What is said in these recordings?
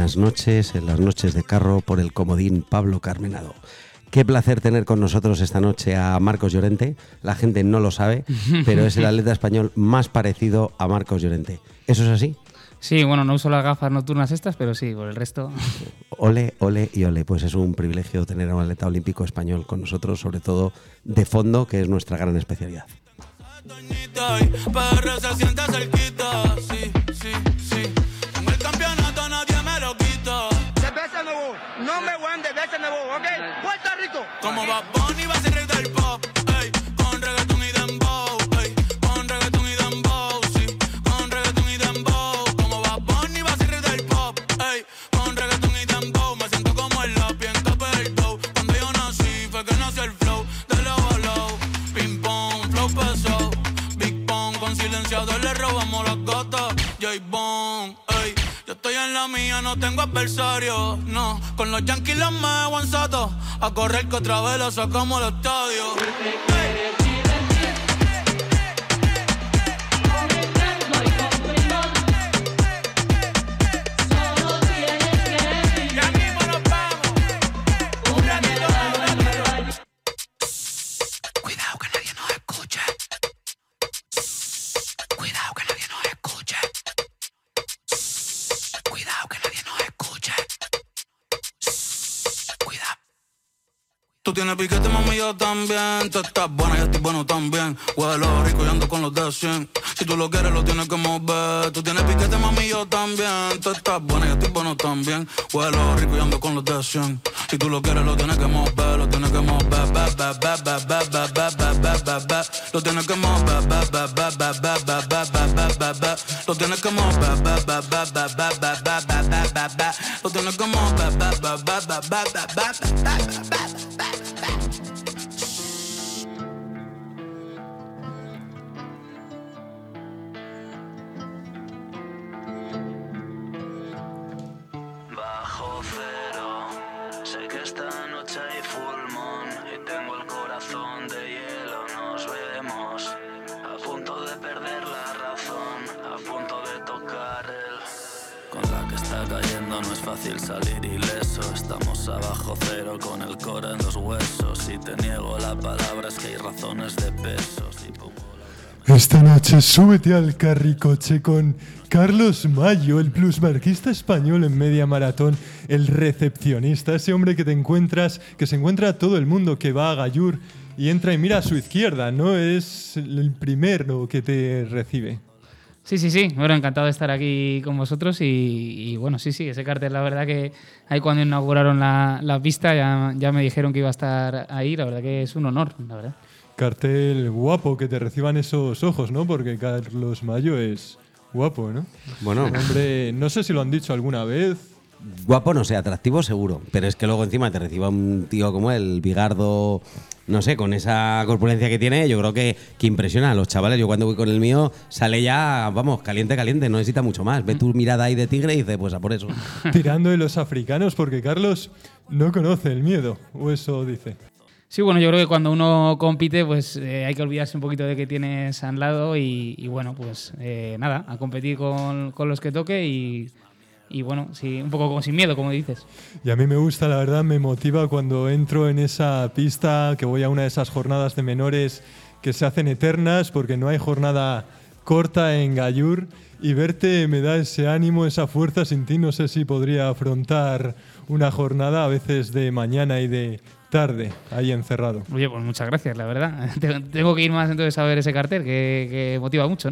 buenas noches en las noches de Carro por el comodín Pablo Carmenado. Qué placer tener con nosotros esta noche a Marcos Llorente. La gente no lo sabe, pero es el atleta español más parecido a Marcos Llorente. ¿Eso es así? Sí, bueno, no uso las gafas nocturnas estas, pero sí, por el resto... Ole, ole y ole. Pues es un privilegio tener a un atleta olímpico español con nosotros, sobre todo de fondo, que es nuestra gran especialidad. No me voy de veces me voy, ¿ok? Puerto Rico. Como Bad Bunny va a ser rey del pop, ey, con reggaetón y dembow, ey, con reggaetón y dembow, sí, con reggaetón y dembow. Como Bad Bunny va a ser rey del pop, ey, con reggaetón y dembow. Me siento como el lápiz en capa del dough. Cuando yo nací fue que nació el flow de low a low. Ping pong, flow pesado, Big Pong, con silenciador le robamos las gatas. J-Bone, ey. Yo estoy en la mía, no tengo adversario, no. Con los Yankees los me aguanzato. A correr que otra vez lo sacamos al estadio. Ya mismo nos vamos. Un ratito. Cuidado que nadie nos escuche. Cuidado que nadie nos escuche. Cuidado que nadie nos escuche. Cuidado. Tú tienes piquete, mami, yo también. Tú estás buena, yo estoy bueno también. Huelo rico y ando con los de 100. Si tú lo quieres, lo tienes que mover. Tú tienes piquete, mami, yo también. Tú estás buena, yo estoy bueno también. Huelo rico y ando con los de 100. Si tú lo quieres, lo tienes que mover. Lo tienes que mover. Lo tienes que mover. Lo tienes que mover. Lo tienes que mover. Bajo cero, sé que esta noche hay full moon y tengo el corazón de hielo. Nos vemos a punto de perder la razón, a punto de tocar el... Con la que está cayendo no es fácil salir ileso. Estamos abajo cero con el cora en los huesos. Si te niego la palabra es que hay razones de peso. Si pongo la... Esta noche súbete al carricoche con Carlos Mayo, el plusmarquista español en media maratón, el recepcionista, ese hombre que te encuentras, que se encuentra a todo el mundo que va a Gallur y entra y mira a su izquierda, ¿no? Es el primero que te recibe. Sí. Bueno, encantado de estar aquí con vosotros y bueno, sí, ese cartel, la verdad que ahí cuando inauguraron la pista ya me dijeron que iba a estar ahí, la verdad que es un honor, la verdad. Cartel guapo, que te reciban esos ojos, ¿no? Porque Carlos Mayo es guapo, ¿no? Bueno, hombre, no sé si lo han dicho alguna vez. Guapo, no sé, atractivo seguro, pero es que luego encima te reciba un tío como el Bigardo, no sé, con esa corpulencia que tiene, yo creo que impresiona a los chavales. Yo cuando voy con el mío sale ya, vamos, caliente, no necesita mucho más. Ve tu mirada ahí de tigre y dice, pues a por eso. Tirando de los africanos, porque Carlos no conoce el miedo, o eso dice. Sí, bueno, yo creo que cuando uno compite, pues hay que olvidarse un poquito de que tienes al lado y bueno, pues nada, a competir con los que toque y bueno, sí, un poco sin miedo, como dices. Y a mí me gusta, la verdad, me motiva cuando entro en esa pista, que voy a una de esas jornadas de menores que se hacen eternas, porque no hay jornada corta en Gallur, y verte me da ese ánimo, esa fuerza. Sin ti no sé si podría afrontar una jornada a veces de mañana y de tarde, ahí encerrado. Oye, pues muchas gracias, la verdad. Tengo que ir más entonces a ver ese cartel, que motiva mucho, ¿no?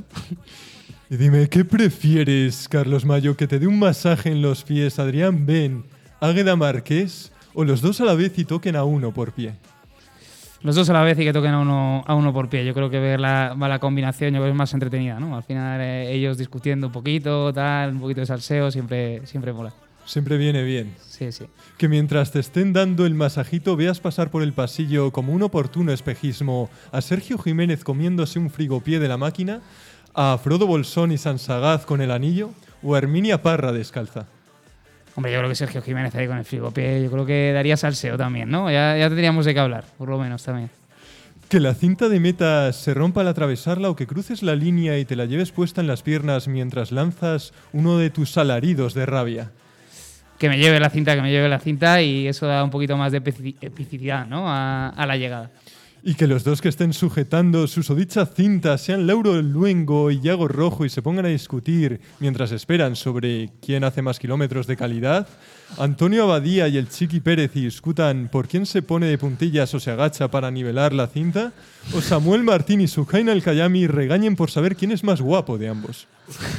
Y dime, ¿qué prefieres, Carlos Mayo? ¿Que te dé un masaje en los pies Adrián Ben, Águeda Márquez, o los dos a la vez y toquen a uno por pie? Los dos a la vez y que toquen a uno por pie. Yo creo que ver la combinación yo creo que es más entretenida, ¿no? Al final ellos discutiendo un poquito de salseo, siempre mola. Siempre viene bien. Sí. Que mientras te estén dando el masajito veas pasar por el pasillo como un oportuno espejismo a Sergio Jiménez comiéndose un frigopié de la máquina, a Frodo Bolsón y Sansagaz con el anillo, o a Herminia Parra descalza. Hombre, yo creo que Sergio Jiménez ahí con el frigopié, yo creo que daría salseo también, ¿no? Ya tendríamos de qué hablar, por lo menos también. Que la cinta de meta se rompa al atravesarla o que cruces la línea y te la lleves puesta en las piernas mientras lanzas uno de tus alaridos de rabia. que me lleve la cinta y eso da un poquito más de epicidad, ¿no? a la llegada. Y que los dos que estén sujetando susodicha cinta sean Lauro Luengo y Yago Rojo y se pongan a discutir mientras esperan sobre quién hace más kilómetros de calidad. Antonio Abadía y el Chiqui Pérez y discutan por quién se pone de puntillas o se agacha para nivelar la cinta. O Samuel Martín y Sujaina Al-Kayami regañen por saber quién es más guapo de ambos.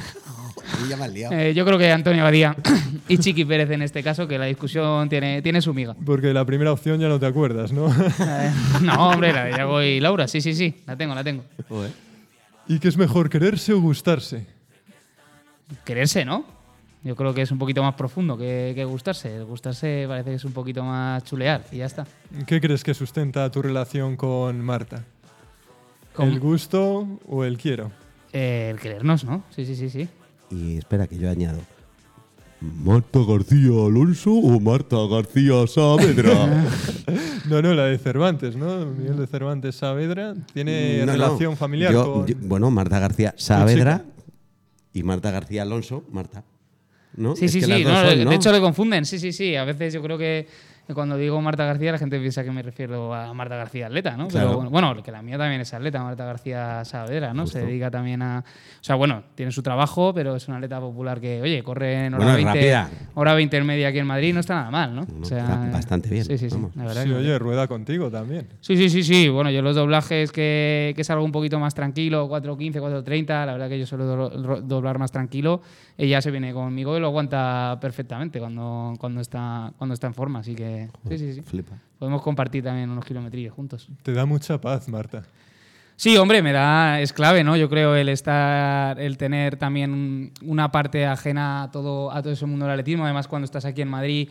Ya me has liado. Yo creo que Antonio Badía y Chiqui Pérez en este caso, que la discusión tiene su miga. Porque la primera opción ya no te acuerdas, ¿no? No, hombre, la de Yago y Laura, sí, la tengo. Joder. ¿Y qué es mejor, quererse o gustarse? Quererse, ¿no? Yo creo que es un poquito más profundo que gustarse. El gustarse parece que es un poquito más chulear y ya está. ¿Qué crees que sustenta tu relación con Marta? ¿Cómo? ¿El gusto o el quiero? El querernos, ¿no? Sí. Y espera, que yo añado. ¿Marta García Alonso o Marta García Saavedra? No, la de Cervantes, ¿no? Miguel de Cervantes Saavedra tiene relación familiar con... Bueno, Marta García Saavedra y Marta García Alonso, Marta. ¿No? Sí, Es sí, que sí. las dos No, son, ¿no? De hecho, le confunden. Sí. A veces yo creo que cuando digo Marta García, la gente piensa que me refiero a Marta García atleta, ¿no? Claro. Pero bueno, que la mía también es atleta, Marta García Saavedra, ¿no? Justo. Se dedica también a... O sea, bueno, tiene su trabajo, pero es una atleta popular que, oye, corre en hora Bueno, 20, rápida. hora 20 en media aquí en Madrid, no está nada mal, ¿no? No, está bastante bien, Sí, vamos. la verdad Sí, que- oye, rueda contigo también. Sí. Bueno, yo los doblajes que es algo un poquito más tranquilo, 4.15, 4.30, la verdad que yo suelo doblar más tranquilo. Ella se viene conmigo y lo aguanta perfectamente cuando está en forma, así que sí. Flipa. Podemos compartir también unos kilometrillos juntos. Te da mucha paz, Marta. Sí, hombre, es clave, ¿no? Yo creo el tener también una parte ajena a todo ese mundo del atletismo. Además, cuando estás aquí en Madrid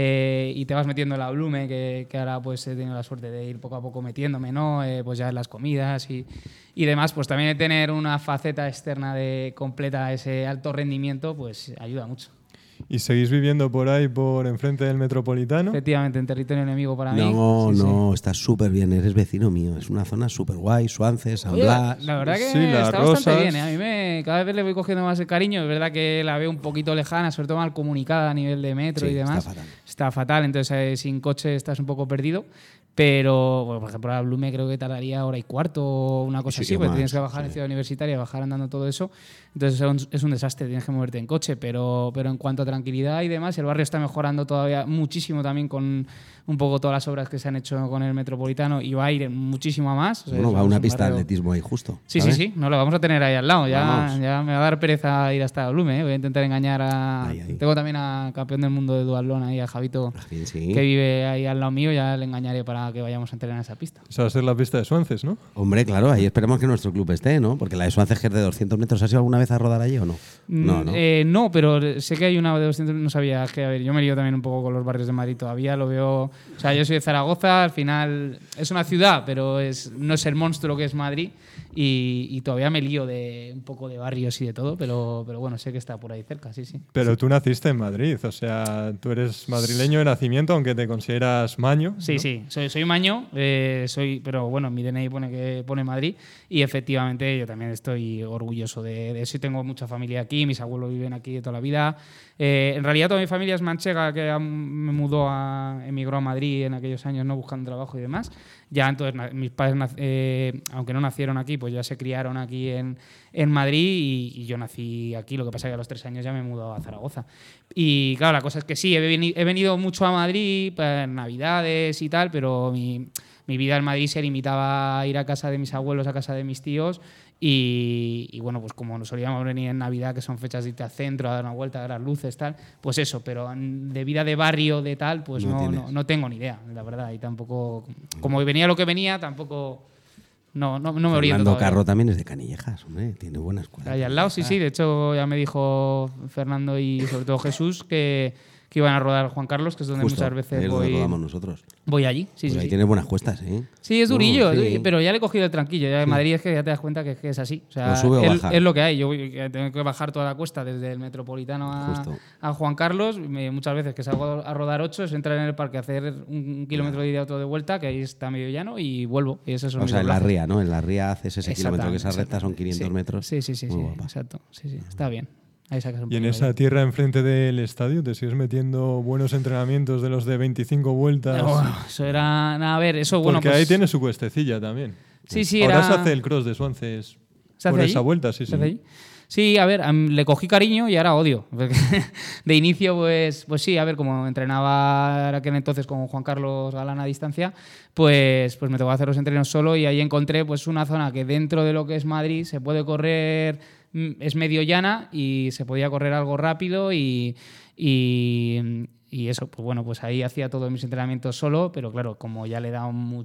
y te vas metiendo en la Blume, que ahora pues he tenido la suerte de ir poco a poco metiéndome, ¿no? Pues ya en las comidas y demás, pues también tener una faceta externa de completa ese alto rendimiento, pues ayuda mucho. ¿Y seguís viviendo por ahí, por enfrente del Metropolitano? Efectivamente, en territorio enemigo para mí. No, Sí. no, estás súper bien, eres vecino mío. Es una zona súper guay, Suances, San Oye, Blas. la verdad que Sí, Las está bastante Rosas. bien. A mí cada vez le voy cogiendo más el cariño. Es verdad que la veo un poquito lejana, sobre todo mal comunicada a nivel de metro Sí, y demás. Está fatal, entonces sin coche estás un poco perdido. Pero, bueno, por ejemplo, a Blume creo que tardaría hora y cuarto o una cosa Sí, así, o porque más, tienes que bajar en Ciudad Universitaria, bajar andando todo eso. Entonces es un desastre, tienes que moverte en coche. Pero en cuanto a tranquilidad y demás, el barrio está mejorando todavía muchísimo también con un poco todas las obras que se han hecho con el Metropolitano y va a ir muchísimo a más. O sea, Bueno, va es una un pista de barrio- atletismo ahí justo. Sí, ¿sabes? sí. No, lo vamos a tener ahí al lado. Vamos. Ya me va a dar pereza ir hasta Blume. Voy a intentar engañar a... Ahí. Tengo también a campeón del mundo de duatlón ahí, a Javito, Bien, sí. que vive ahí al lado mío. Ya le engañaré para que vayamos a entrenar a esa pista. Esa va a ser la pista de Suances, ¿no? Hombre, claro, ahí esperemos que nuestro club esté, ¿no? Porque la de Suances, que es de 200 metros, ¿has ido alguna vez a rodar allí o no? No, ¿no? No, pero sé que hay una de 200, no sabía. Que, a ver, yo me lío también un poco con los barrios de Madrid todavía, lo veo... O sea, yo soy de Zaragoza, al final es una ciudad, pero no es el monstruo que es Madrid y todavía me lío de un poco de barrios y de todo, pero bueno, sé que está por ahí cerca, sí. Pero tú naciste en Madrid, o sea, tú eres madrileño de nacimiento, aunque te consideras maño. Sí, ¿no? sí, soy maño, pero bueno, mi DNI pone Madrid y efectivamente yo también estoy orgulloso de eso y tengo mucha familia aquí, mis abuelos viven aquí de toda la vida. En realidad toda mi familia es manchega, que emigró a Madrid en aquellos años, no buscando trabajo y demás. Ya entonces mis padres, aunque no nacieron aquí, pues ya se criaron aquí en Madrid y yo nací aquí. Lo que pasa es que a los 3 años ya me he mudado a Zaragoza. Y claro, la cosa es que sí, he venido mucho a Madrid para Navidades y tal, pero mi vida en Madrid se limitaba a ir a casa de mis abuelos, a casa de mis tíos y bueno, pues como nos solíamos venir en Navidad, que son fechas de irte al centro, a dar una vuelta, a dar las luces, tal, pues eso, pero de vida de barrio, de tal, pues no tengo ni idea, la verdad, y tampoco, como venía lo que venía, tampoco... No me oriento Fernando todavía. Carro también es de Canillejas, hombre, tiene buena escuela. Ahí al lado, sí. De hecho, ya me dijo Fernando y sobre todo Jesús que iban a rodar Juan Carlos, que es donde Justo, muchas veces ahí es donde rodamos nosotros. voy allí. Sí, Pues sí, ahí sí. tiene buenas cuestas, ¿eh? Sí, es durillo, sí. pero ya le he cogido el tranquillo. Ya en Madrid es que ya te das cuenta que es así. O sea, O sube o baja. es lo que hay. Yo tengo que bajar toda la cuesta desde el Metropolitano Justo. a Juan Carlos. Muchas veces que salgo a rodar 8 es entrar en el parque, hacer un kilómetro de ida, otro de vuelta, que ahí está medio llano, y vuelvo. Y eso O sea, en la ría, ¿no? En la ría haces ese kilómetro, que esa recta son 500 metros. Sí, Muy guapa. exacto. Sí, está bien. Ahí sacas un Y en poquillo esa ahí. tierra enfrente del estadio te sigues metiendo buenos entrenamientos de los de 25 vueltas. Bueno, eso era... nada, a ver, eso, bueno, Porque pues... ahí tiene su cuestecilla también. Sí, sí, Ahora era... se hace el cross de Swances ¿Se hace por allí? esa vuelta, sí, ¿Se sí. hace allí? Sí, a ver, le cogí cariño y ahora odio. Porque de inicio, pues sí, a ver, como entrenaba aquel entonces con Juan Carlos Galán a distancia, pues me tocó hacer los entrenos solo y ahí encontré pues una zona que dentro de lo que es Madrid se puede correr, es medio llana y se podía correr algo rápido y eso, pues bueno, pues ahí hacía todos mis entrenamientos solo, pero claro, como ya le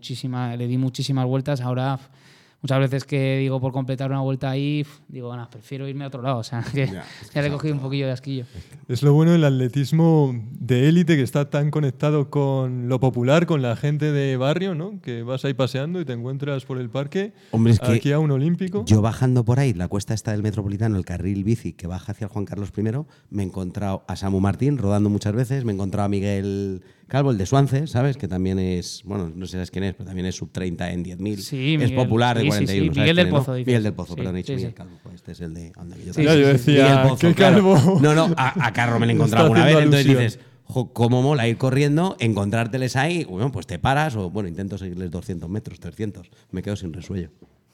di muchísimas vueltas, ahora muchas veces que digo por completar una vuelta ahí, digo, bueno, prefiero irme a otro lado, o sea, que ya le he cogido un poquillo de asquillo. Es lo bueno del atletismo de élite, que está tan conectado con lo popular, con la gente de barrio, ¿no? Que vas ahí paseando y te encuentras por el parque, Hombre, es que aquí a un olímpico. Yo bajando por ahí, la cuesta esta del Metropolitano, el carril bici que baja hacia el Juan Carlos I, me he encontrado a Samu Martín rodando muchas veces, me he encontrado a Miguel Calvo, el de Suances, ¿sabes? Que también es, bueno, no sé sabes quién es, pero también es sub 30 en 10.000. Sí, es Miguel. popular de Sí, 41. sí, ¿sabes Miguel quién del es, Pozo, no? dices. Miguel del Pozo, Sí, perdón, he dicho sí, Miguel sí. Calvo. Pues este es el de... anda, que yo Sí, también. yo decía, Miguel Pozo, ¿qué claro. calvo? No, a Carro me lo he Está encontrado alguna vez, haciendo entonces alusión. dices, jo, cómo mola ir corriendo, encontrárteles ahí, bueno, pues te paras o, bueno, intento seguirles 200 metros, 300, me quedo sin resuello.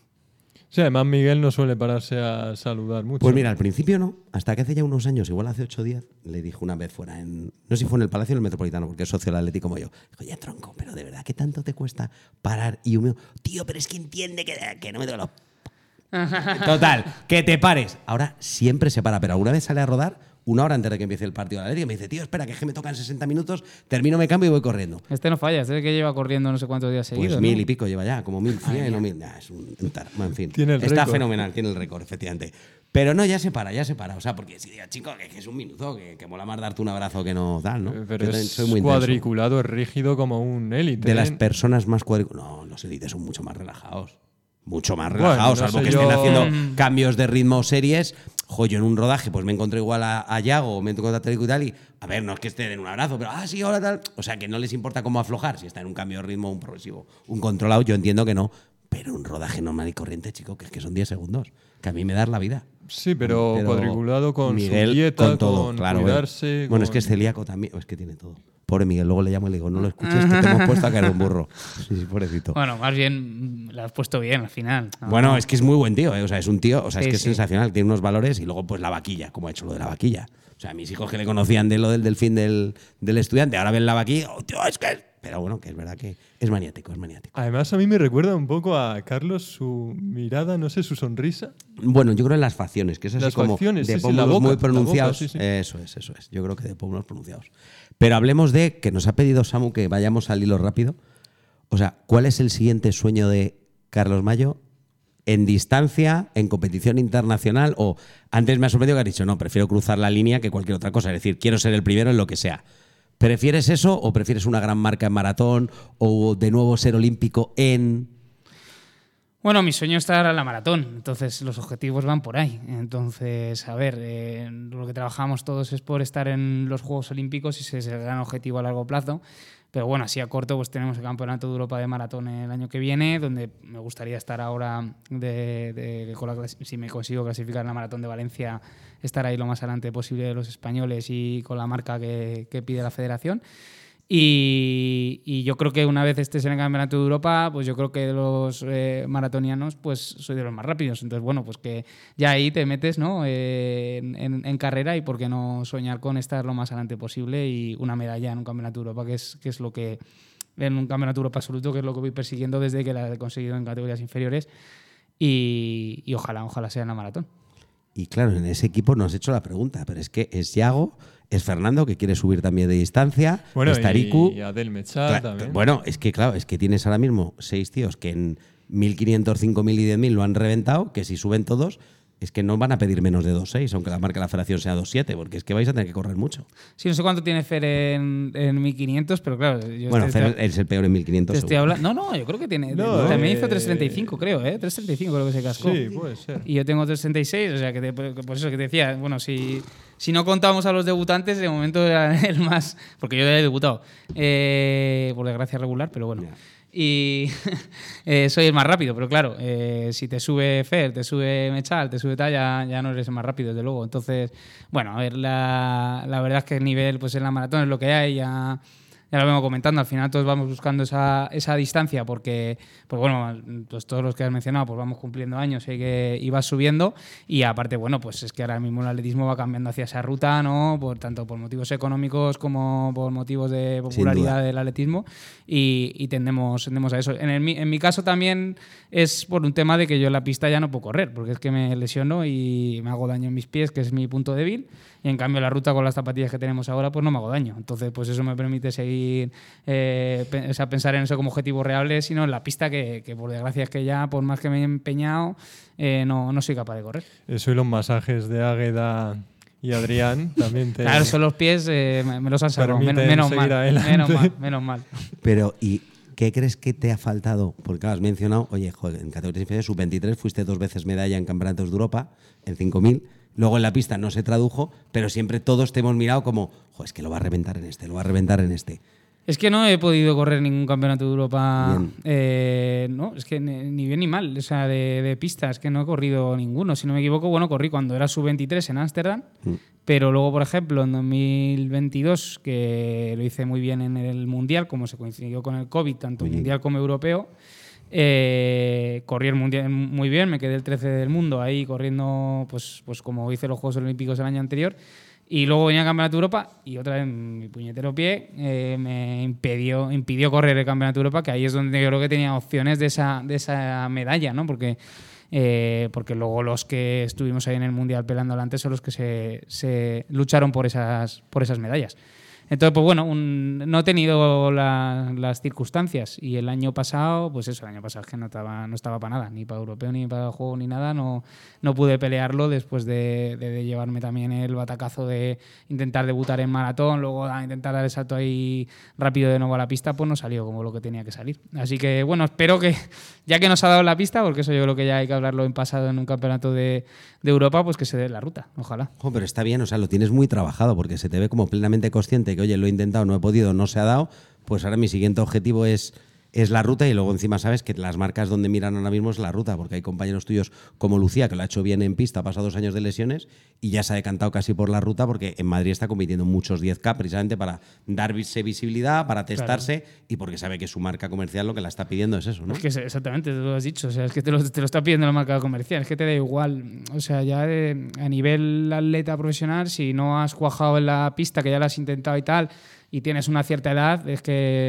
Sí, además Miguel no suele pararse a saludar mucho. Pues mira, al principio no, hasta que hace ya unos años, igual hace 8 días, le dije una vez fuera no sé si fue en el Palacio o en el Metropolitano, porque es socio del Atleti como yo. Dijo, ya tronco, pero de verdad, ¿qué tanto te cuesta parar? Y yo me digo, tío, pero es que entiende que no me duele. Total, que te pares. Ahora siempre se para, pero alguna vez sale a rodar una hora antes de que empiece el partido de la Atleti y me dice, tío, espera, que es que me tocan 60 minutos, termino, me cambio y voy corriendo. Este no falla, este es el que lleva corriendo no sé cuántos días seguidos. Pues ¿no? 1000 y pico lleva ya, como 1100 o 1000. Nah, es un en fin. Tiene el Está récord. fenomenal, tiene el récord, efectivamente. Pero no, ya se para. O sea, porque si diga, chico, que es un minuto, que mola más darte un abrazo que no tal, ¿no? Pero Yo es soy muy intenso. cuadriculado, es rígido como un élite. De las ¿eh? personas más cuadriculadas. No, los élites son mucho más relajados. Mucho más Bueno, relajados, no salvo sé que yo. estén haciendo cambios de ritmo o series. Yo en un rodaje pues me encontré igual a Yago, o me encontré a Teleco y tal, y a ver, no es que esté den un abrazo, pero sí, hola, tal. O sea, que no les importa cómo aflojar, si está en un cambio de ritmo, un progresivo, un controlado, yo entiendo que no. Pero un rodaje normal y corriente, chico, que es que son 10 segundos, que a mí me das la vida. Sí, pero cuadriculado con Miguel, su dieta, con todo, con claro. cuidarse. Bueno, es con- que es celíaco también, es que tiene todo. Pobre Miguel, luego le llamo y le digo, no lo escuches, que te hemos puesto a caer un burro. Sí, pobrecito. Bueno, más bien lo has puesto bien al final. ¿no? Bueno, es que es muy buen tío, ¿eh? O sea, es un tío, o sea, Sí, es que es sí. sensacional, tiene unos valores y luego pues la vaquilla, como ha hecho lo de la vaquilla. O sea, mis hijos que le conocían de lo del delfín del estudiante, ahora ven la vaquilla, oh, tío, es que... Pero bueno, que es verdad que es maniático, es maniático. Además, a mí me recuerda un poco a Carlos su mirada, no sé, su sonrisa. Bueno, yo creo en las facciones, que es así Las como facciones, de sí, sí, la pómulos boca, muy la pronunciados. boca, sí, sí. Eso es. Yo creo que de pómulos pronunciados. Pero hablemos de que nos ha pedido Samu que vayamos al hilo rápido. O sea, ¿cuál es el siguiente sueño de Carlos Mayo en distancia, en competición internacional? O antes me ha sorprendido que has dicho, no, prefiero cruzar la línea que cualquier otra cosa. Es decir, quiero ser el primero en lo que sea. ¿Prefieres eso o prefieres una gran marca en maratón o de nuevo ser olímpico en...? Bueno, mi sueño es estar a la maratón, entonces los objetivos van por ahí. Entonces, a ver, lo que trabajamos todos es por estar en los Juegos Olímpicos y ese es el gran objetivo a largo plazo. Pero bueno, así a corto pues tenemos el Campeonato de Europa de Maratón el año que viene, donde me gustaría estar ahora, si me consigo clasificar en la Maratón de Valencia, estar ahí lo más adelante posible de los españoles y con la marca que pide la federación. Y yo creo que una vez estés en el Campeonato de Europa, pues yo creo que de los maratonianos, pues soy de los más rápidos. Entonces, bueno, pues que ya ahí te metes, ¿no? en carrera y por qué no soñar con estar lo más adelante posible y una medalla en un Campeonato de Europa, que es lo que, en un Campeonato de Europa absoluto, que es lo que voy persiguiendo desde que la he conseguido en categorías inferiores y ojalá sea en la maratón. Y claro, en ese equipo nos has hecho la pregunta, pero es que es Yago, es Fernando, que quiere subir también de distancia, Bueno, es Tariku. y Adel Mechal Cla- también. Bueno, es que claro, es que tienes ahora mismo 6 tíos que en 1500, 5000 y 10.000 lo han reventado, que si suben todos, es que no van a pedir menos de 2.6, aunque la marca de la federación sea 2.7, porque es que vais a tener que correr mucho. Sí, no sé cuánto tiene Fer en 1500, pero claro, yo Bueno, estoy- Fer es el peor en 1500. te estoy seguro. hablando. No, yo creo que tiene. No, también hizo 335, creo, ¿eh? 335 creo que se cascó. Sí, puede ser. Y yo tengo 366, o sea, que pues eso que te decía, bueno, si Si no contamos a los debutantes, de momento era el más... Porque yo ya he debutado, por desgracia regular, pero bueno. Y soy el más rápido, pero claro, si te sube Fer, te sube Mechal, te sube Talla, ya no eres el más rápido, desde luego. Entonces, bueno, a ver, la verdad es que el nivel pues en la maratón es lo que hay, ya lo vengo comentando, al final todos vamos buscando esa distancia porque, pues bueno, pues todos los que has mencionado, pues vamos cumpliendo años y vas subiendo, y aparte, bueno, pues es que ahora mismo el atletismo va cambiando hacia esa ruta, ¿no? Tanto por motivos económicos como por motivos de popularidad del atletismo, y tendemos a eso. En mi caso también es por un tema de que yo en la pista ya no puedo correr, porque es que me lesiono y me hago daño en mis pies, que es mi punto débil, y en cambio la ruta con las zapatillas que tenemos ahora pues no me hago daño. Entonces pues eso me permite seguir, pensar en eso como objetivo real, sino en la pista que por desgracia es que ya, por más que me he empeñado, no soy capaz de correr. Eso y los masajes de Águeda y Adrián también te... Claro, son los pies, me los han salvado. Menos mal. Pero, ¿y qué crees que te ha faltado? Porque claro, has mencionado, oye, joder, en categorías inferiores, sub-23 fuiste 2 veces medalla en campeonatos de Europa, en 5000. Luego en la pista no se tradujo, pero siempre todos te hemos mirado como, joder, es que lo va a reventar en este, lo va a reventar en este. Es que no he podido correr ningún campeonato de Europa, no, es que ni bien ni mal, o sea, de pista, es que no he corrido ninguno. Si no me equivoco, bueno, corrí cuando era sub-23 en Ámsterdam, pero luego, por ejemplo, en 2022, que lo hice muy bien en el Mundial, como se coincidió con el COVID, tanto Mundial como Europeo, corrí el Mundial muy bien, me quedé el 13 del mundo ahí corriendo, pues como hice los Juegos Olímpicos el año anterior. Y luego venía el Campeonato de Europa y otra vez mi puñetero pie me impidió correr el Campeonato de Europa, que ahí es donde yo creo que tenía opciones de esa medalla, ¿no? Porque luego los que estuvimos ahí en el Mundial peleando adelante son los que se lucharon por esas medallas. Entonces, pues bueno, no he tenido las circunstancias, y el año pasado, pues eso, el año pasado es que no estaba para nada, ni para europeo, ni para juego, ni nada, no pude pelearlo después de llevarme también el batacazo de intentar debutar en maratón, luego a intentar dar el salto ahí rápido de nuevo a la pista, pues no salió como lo que tenía que salir. Así que bueno, espero que, ya que nos ha dado la pista, porque eso yo creo que ya hay que hablarlo en pasado en un campeonato de Europa, pues que se dé la ruta, ojalá. Pero está bien, o sea, lo tienes muy trabajado, porque se te ve como plenamente consciente que, oye, lo he intentado, no he podido, no se ha dado, pues ahora mi siguiente objetivo es la ruta, y luego encima sabes que las marcas donde miran ahora mismo es la ruta, porque hay compañeros tuyos como Lucía, que lo ha hecho bien en pista, ha pasado 2 años de lesiones y ya se ha decantado casi por la ruta, porque en Madrid está compitiendo muchos 10K precisamente para darse visibilidad, para testarse, claro, y porque sabe que su marca comercial lo que la está pidiendo es eso, ¿no? Es que exactamente, tú lo has dicho, o sea, es que te lo está pidiendo la marca comercial, es que te da igual, o sea, ya a nivel atleta profesional, si no has cuajado en la pista, que ya la has intentado y tal, y tienes una cierta edad, es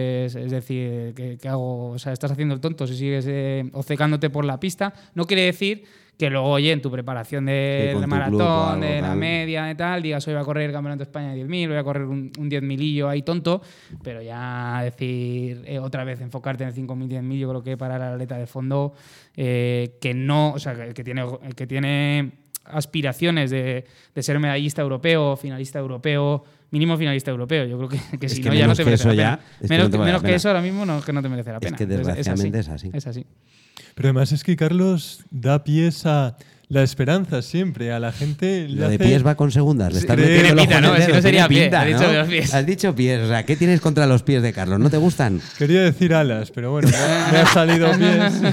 decir, que hago, o sea, estás haciendo el tonto si sigues obcecándote por la pista. No quiere decir que luego, oye, en tu preparación de maratón, de la media y tal, digas, hoy voy a correr el Campeonato de España de 10.000, voy a correr un 10.000 ahí tonto, pero ya decir, otra vez enfocarte en el 5.000, 10.000, yo creo que para el atleta de fondo, que no, o sea, que tiene aspiraciones de ser medallista europeo, finalista europeo, mínimo finalista europeo. Yo creo que si no, ya no te merece la pena. Menos que eso ahora mismo no, que no te merece la pena. Es que desgraciadamente es así. Es así. Pero además es que Carlos da pies a la esperanza siempre. A la gente lo de pies va con segundas. Le estás tiene pinta, ¿no? Si no sería pie. Pinta, ¿no? Has dicho pies. O sea, ¿qué tienes contra los pies de Carlos? ¿No te gustan? Quería decir alas, pero bueno, me ha salido pies.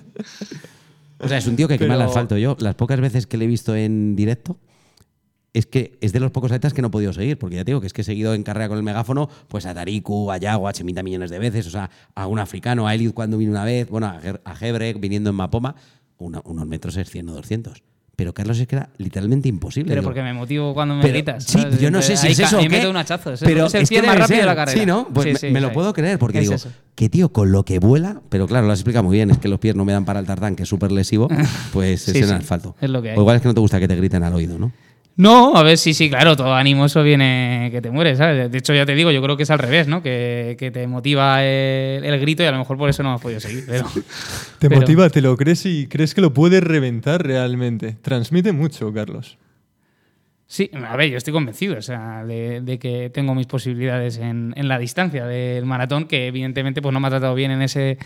O sea, es un tío que quema el asfalto. Yo, las pocas veces que le he visto en directo, es que es de los pocos atletas que no he podido seguir, porque ya te digo que es que he seguido en carrera con el megáfono pues a Tariku, a Yago, a Chemita millones de veces, o sea, a un africano, a Elid cuando vino una vez, bueno, a Gebrek viniendo en Mapoma, unos metros es 100 o 200. Pero Carlos, es que era literalmente imposible. Pero porque me motivo cuando me gritas. Sí, yo no sé si es eso o qué. Me meto un hachazo. Pero es el pie más rápido de la carrera. Sí, ¿no? Pues sí, me lo puedo creer, porque digo, eso. que tío, con lo que vuela, pero claro, lo has explicado muy bien, es que los pies no me dan para el tartán, que es súper lesivo, pues es en el asfalto. Es lo que hay. O igual es que no te gusta que te griten al oído, ¿no? No, a ver, sí, claro, todo animoso viene que te mueres, ¿sabes? De hecho, ya te digo, yo creo que es al revés, ¿no? Que te motiva el grito, y a lo mejor por eso no me has podido seguir. Te motiva, te lo crees y crees que lo puedes reventar realmente. Transmite mucho, Carlos. Sí, a ver, yo estoy convencido, o sea, de que tengo mis posibilidades en la distancia del maratón, que evidentemente pues no me ha tratado bien en ese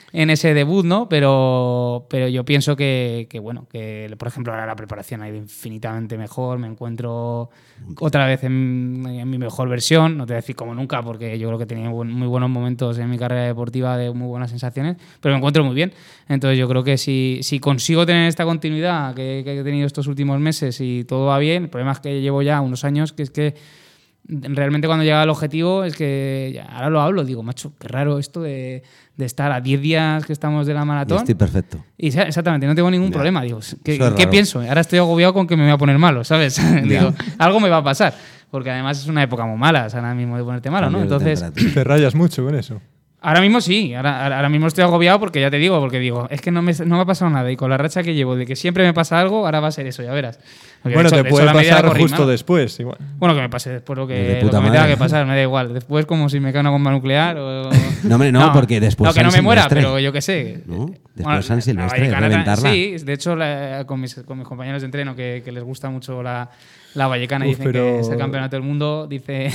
en ese debut, ¿no? Pero yo pienso que bueno, que por ejemplo ahora la preparación ha ido infinitamente mejor, me encuentro otra vez en mi mejor versión, no te voy a decir como nunca, porque yo creo que he tenido muy buenos momentos en mi carrera deportiva de muy buenas sensaciones, pero me encuentro muy bien. Entonces yo creo que si consigo tener esta continuidad que he tenido estos últimos meses y todo va bien, el problema es que llevo ya unos años que es que realmente cuando llega al objetivo es que ahora lo hablo, digo, macho, qué raro esto de estar a 10 días que estamos de la maratón. Yo estoy perfecto. Y exactamente, no tengo ningún problema. Digo, ¿qué raro. pienso? Ahora estoy agobiado con que me voy a poner malo, ¿sabes? Digo, algo me va a pasar. Porque además es una época muy mala, o sea, ahora mismo de ponerte malo, ¿no? Cambio de Entonces, temperatura. Te rayas mucho con eso. ahora mismo sí, ahora mismo estoy agobiado porque ya te digo, porque digo, es que no me ha pasado nada y con la racha que llevo de que siempre me pasa algo, ahora va a ser eso, ya verás. Porque Bueno, de hecho, te puede la media la pasar corrí justo mal. después. Igual. Bueno, que me pase después lo De que puta me tenga madre. que pasar, me da igual. Después como si me cae una bomba nuclear o... No, hombre, no, porque después No, que no San me muera, Silvestre. pero yo qué sé. ¿No? Después San la Silvestre, Vallecana reventarla. Sí, de hecho con mis compañeros de entreno que les gusta mucho la Vallecana y Uf, dicen pero- que es el campeonato del mundo, dice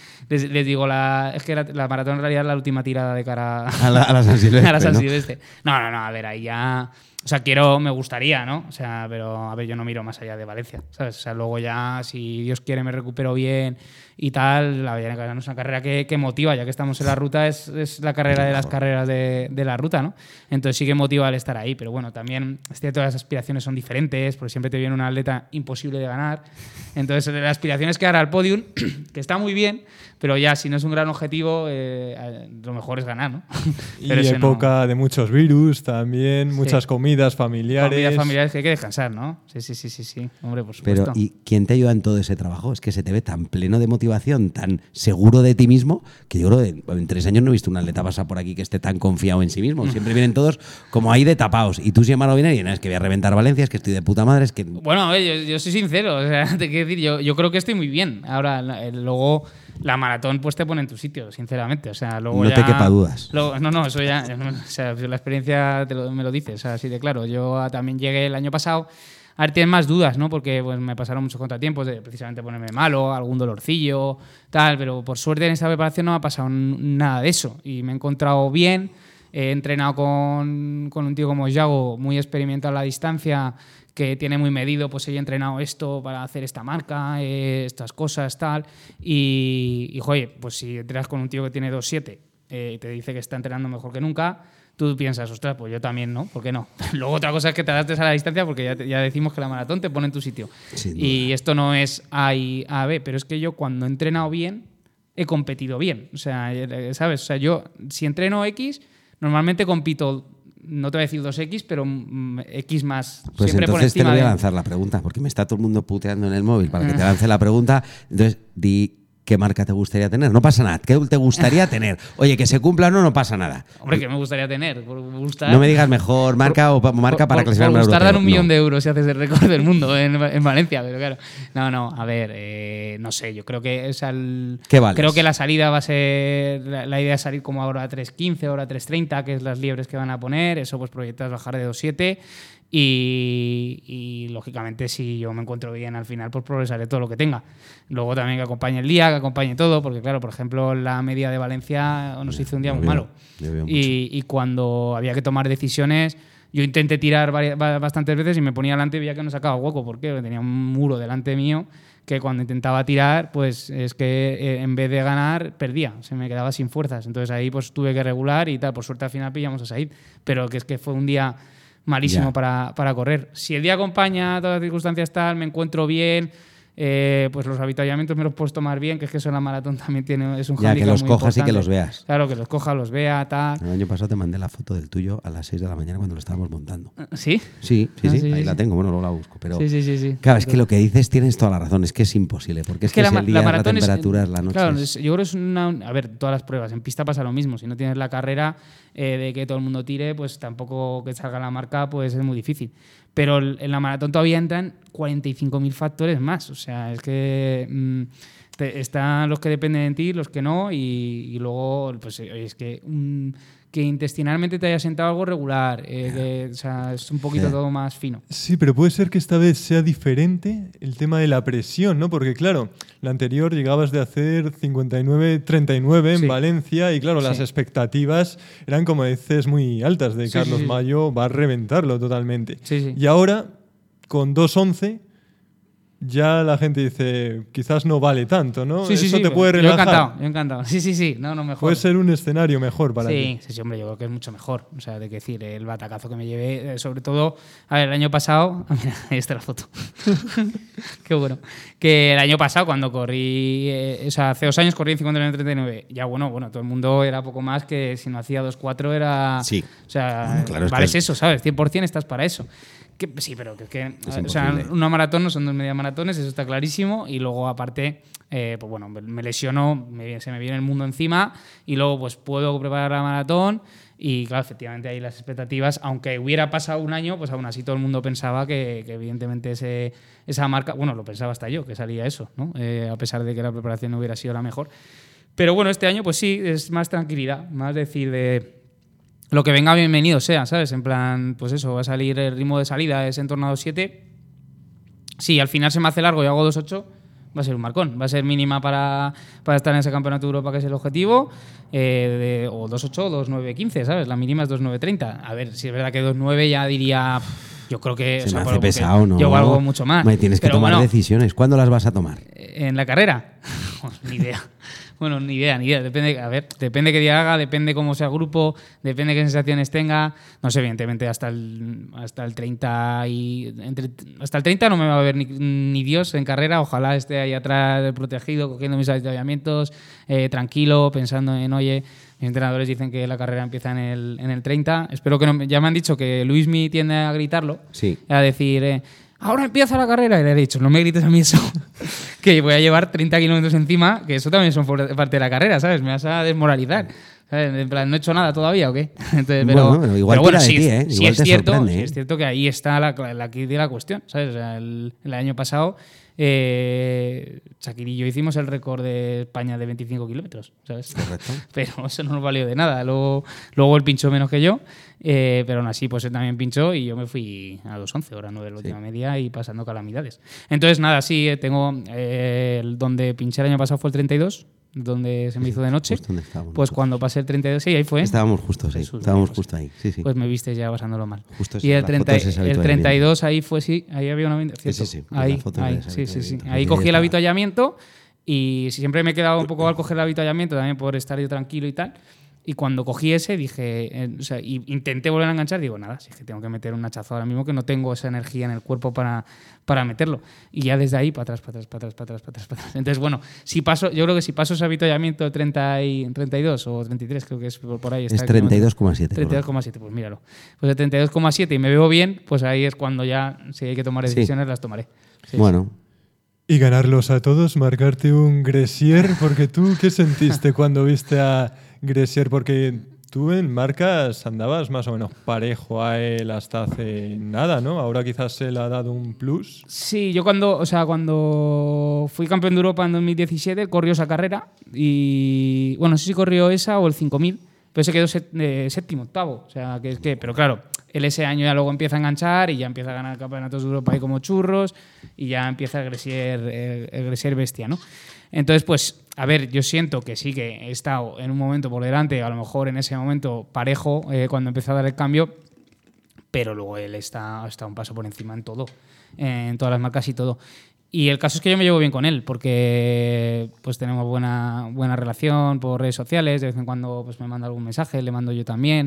les digo, es que la maratón en realidad es la última tirada de cara A la San Silvestre. a la San ¿no? Silvestre. No, a ver, ahí ya... O sea, me gustaría, ¿no? O sea, pero a ver, yo no miro más allá de Valencia, ¿sabes? O sea, luego ya, si Dios quiere, me recupero bien y tal, la Vallecana es una carrera que motiva, ya que estamos en la ruta, es la carrera de las carreras de la ruta, ¿no? Entonces sí que motiva el estar ahí, pero bueno, también es cierto que las aspiraciones son diferentes, porque siempre te viene un atleta imposible de ganar. Entonces, la aspiración es quedar al podium, que está muy bien, pero ya, si no es un gran objetivo, lo mejor es ganar, ¿no? Y Pero ese no- época de muchos virus también, muchas comidas familiares. Comidas familiares que hay que descansar, ¿no? Sí. Hombre, por supuesto. Pero, ¿y quién te ayuda en todo ese trabajo? Es que se te ve tan pleno de motivación, tan seguro de ti mismo, que yo creo que en 3 años no he visto un atleta pasar por aquí que esté tan confiado en sí mismo. Siempre vienen todos como ahí de tapados. Y tú, sin embargo, vienes y no, es que voy a reventar Valencia, es que estoy de puta madre, es que... Bueno, a ver, yo soy sincero, o sea, te quiero decir, yo creo que estoy muy bien. Ahora, luego la maratón pues te pone en tu sitio, sinceramente. O sea, luego No ya, te quepa dudas. No, eso ya, o sea, la experiencia me lo dice, o sea, así de claro. Yo también llegué el año pasado. A ver, tienes más dudas, ¿no? Porque pues, me pasaron muchos contratiempos de precisamente ponerme malo, algún dolorcillo, tal, pero por suerte en esta preparación no me ha pasado nada de eso y me he encontrado bien. He entrenado con un tío como Yago, muy experimentado a la distancia, que tiene muy medido, pues he entrenado esto para hacer esta marca, estas cosas, tal. Y joder, pues si entrenas con un tío que tiene 2.7 y te dice que está entrenando mejor que nunca, tú piensas, ostras, pues yo también, ¿no? ¿Por qué no? Luego otra cosa es que te adaptes a la distancia porque ya decimos que la maratón te pone en tu sitio. Sin duda. Y esto no es A y A, B, pero es que yo cuando he entrenado bien, he competido bien. O sea, ¿sabes? O sea, yo si entreno X, normalmente compito, no te voy a decir 2X, pero X más. Pues siempre por entonces te encima le voy a de... lanzar la pregunta, porque me está todo el mundo puteando en el móvil para que te lance la pregunta. Entonces, di qué marca te gustaría tener. No pasa nada. ¿Qué te gustaría tener? Oye, que se cumpla o no, no pasa nada. Hombre, que me gustaría tener. Por gustar, No me digas mejor marca o marca para clasificar por al gustar europeo. dar 1 millón No. de euros si haces el récord del mundo en Valencia, pero claro. No, a ver, no sé, yo creo que ¿Qué vales? creo que la salida va a ser, la idea es salir como ahora a 3.15, ahora a 3.30, que es las liebres que van a poner, eso pues proyectas bajar de 2.7 y lógicamente si yo me encuentro bien al final pues progresaré todo lo que tenga. Luego también que acompañe el día, que acompañe todo, porque claro, por ejemplo la media de Valencia nos hizo un día muy malo. Yo veo mucho. Y cuando había que tomar decisiones, yo intenté tirar bastantes veces y me ponía delante y veía que no sacaba hueco. ¿Por qué? Porque tenía un muro delante mío que cuando intentaba tirar, pues es que en vez de ganar, perdía. Se me quedaba sin fuerzas. Entonces ahí pues tuve que regular y tal. Por suerte al final pillamos a Said. Pero que es que fue un día malísimo para correr. Si el día acompaña, todas las circunstancias tal, me encuentro bien... pues los avituallamientos me los puedo tomar bien, que es que eso en la maratón también es un Ya, que hándicap los muy cojas y que importante. los veas. Claro, que los coja, los vea, tal. El año pasado te mandé la foto del tuyo a las 6 de la mañana cuando lo estábamos montando. ¿Sí? Sí, Ah, ahí la tengo, bueno, luego la busco. Pero Sí. claro, es que lo que dices tienes toda la razón, es que es imposible, porque es que es el día, la temperatura, es la noche. Claro, es- yo creo que es a ver, todas las pruebas. En pista pasa lo mismo. Si no tienes la carrera de que todo el mundo tire, pues tampoco que salga la marca, pues es muy difícil. Pero en la maratón todavía entran 45.000 factores más. O sea, es que están los que dependen de ti, los que no, y luego, pues es que intestinalmente te haya sentado algo regular, o sea, es un poquito todo más fino. Sí, pero puede ser que esta vez sea diferente el tema de la presión, ¿no? Porque claro, la anterior llegabas de hacer 59-39 en Sí. Valencia y claro, las Sí. expectativas eran, como dices, muy altas de Sí, Carlos sí, sí. Mayo, va a reventarlo totalmente. Sí, sí. Y ahora, con 2:11, ya la gente dice, quizás no vale tanto, ¿no? Sí, sí, Eso sí, te puede yo relajar. encantado. Sí, no, mejor. Puede ser un escenario mejor para Sí, ti. sí, hombre, yo creo que es mucho mejor. O sea, de que decir, el batacazo que me llevé, sobre todo, a ver, el año pasado, mira, ahí está la foto. Qué bueno. Que el año pasado, cuando corrí, o sea, hace 2 años corrí en 59-39. Ya, bueno, todo el mundo era poco más que si no hacía 2.4 era. Sí. O sea, Bueno, claro, es vales que- eso, ¿sabes? 100% estás para eso. Sí, pero que o sea, imposible. una maratón no son 2 media maratones, eso está clarísimo. Y luego, aparte, pues bueno, me lesiono, se me viene el mundo encima y luego pues puedo preparar la maratón. Y claro, efectivamente ahí las expectativas, aunque hubiera pasado un año, pues aún así todo el mundo pensaba que evidentemente esa marca, bueno, lo pensaba hasta yo, que salía eso, ¿no? A pesar de que la preparación no hubiera sido la mejor. Pero bueno, este año pues sí, es más tranquilidad, más decir de lo que venga bienvenido sea, ¿sabes? En plan, pues eso, va a salir el ritmo de salida, es en torno a 2.7. Si al final se me hace largo y hago 2.8, va a ser un marcón. Va a ser mínima para estar en ese campeonato de Europa, que es el objetivo, o 2.8 o 2.9.15, ¿sabes? La mínima es 2.9.30. A ver, si es verdad que 2.9 ya diría... Yo creo que... Se me hace pesado, ¿no? Yo valgo mucho más. Me tienes que Pero tomar bueno, decisiones. ¿Cuándo las vas a tomar? ¿en la carrera? Ni idea. Bueno, ni idea. Depende qué día haga, depende cómo sea el grupo, depende qué sensaciones tenga. No sé, evidentemente hasta el 30 hasta el 30 no me va a ver ni Dios en carrera. Ojalá esté ahí atrás protegido, cogiendo mis avituallamientos, tranquilo, pensando en, oye, mis entrenadores dicen que la carrera empieza en el 30. Espero que no. Ya me han dicho que Luismi tiende a gritarlo, Sí. a decir... ahora empieza la carrera. Y le he dicho, no me grites a mí eso, que voy a llevar 30 kilómetros encima, que eso también son parte de la carrera, ¿sabes? Me vas a desmoralizar. ¿Sabes? En plan, ¿no he hecho nada todavía o qué? Entonces, Bueno, igual tira de ti, ¿eh? sí Igual es te cierto, sorprende, sí ¿eh? es cierto que ahí está la quid de la cuestión, ¿sabes? O sea, el año pasado Shakir y yo hicimos el récord de España de 25 kilómetros, ¿sabes? Correcto. Pero eso no nos valió de nada. Luego él pinchó menos que yo, pero aún así pues él también pinchó y yo me fui a 2.11, hora 9 de la última media y pasando calamidades. Entonces nada, sí, tengo donde pinché el año pasado fue el 32, donde se me hizo de noche. Justo donde estábamos. Pues cuando pasé el 32, sí, ahí fue. Estábamos justo ahí. Jesús, Estábamos Dios. justo ahí. Sí, sí. Pues me viste ya pasándolo mal. Justo Y esa, la foto es ese el avituallamiento. 32 ahí fue, sí, ahí había una... ¿cierto? sí, Ahí, la foto de ahí, ese sí, sí, sí. avituallamiento. Ahí Porque cogí ya el estaba. avituallamiento y siempre me he quedado un poco al coger el avituallamiento también por estar yo tranquilo y tal. Y cuando cogí ese dije, o sea, intenté volver a enganchar, digo, nada, si es que tengo que meter un hachazo ahora mismo, que no tengo esa energía en el cuerpo para meterlo. Y ya desde ahí, para atrás. Entonces, bueno, yo creo que si paso ese avituallamiento 32 o 33, creo que es por ahí. Es está 32,7. 32,7, pues míralo. Pues el 32,7 y me veo bien, pues ahí es cuando ya, si hay que tomar Sí. decisiones, las tomaré. Sí, Bueno, Y ganarlos a todos, marcarte un Gresier, porque tú, ¿qué sentiste cuando viste a Gresier? Porque tú en marcas andabas más o menos parejo a él hasta hace nada, ¿no? Ahora quizás se le ha dado un plus. Sí, yo cuando fui campeón de Europa en 2017, corrió esa carrera y, bueno, no sé si corrió esa o el 5000, pero se quedó séptimo, octavo. O sea, pero claro, él ese año ya luego empieza a enganchar y ya empieza a ganar campeonatos de Europa ahí como churros y ya empieza el Gresier bestia, ¿no? Entonces, pues, a ver, yo siento que sí que he estado en un momento por delante, a lo mejor en ese momento parejo cuando empezó a dar el cambio, pero luego él está un paso por encima en todo, en todas las marcas y todo. Y el caso es que yo me llevo bien con él, porque pues tenemos buena relación por redes sociales, de vez en cuando pues, me manda algún mensaje, le mando yo también,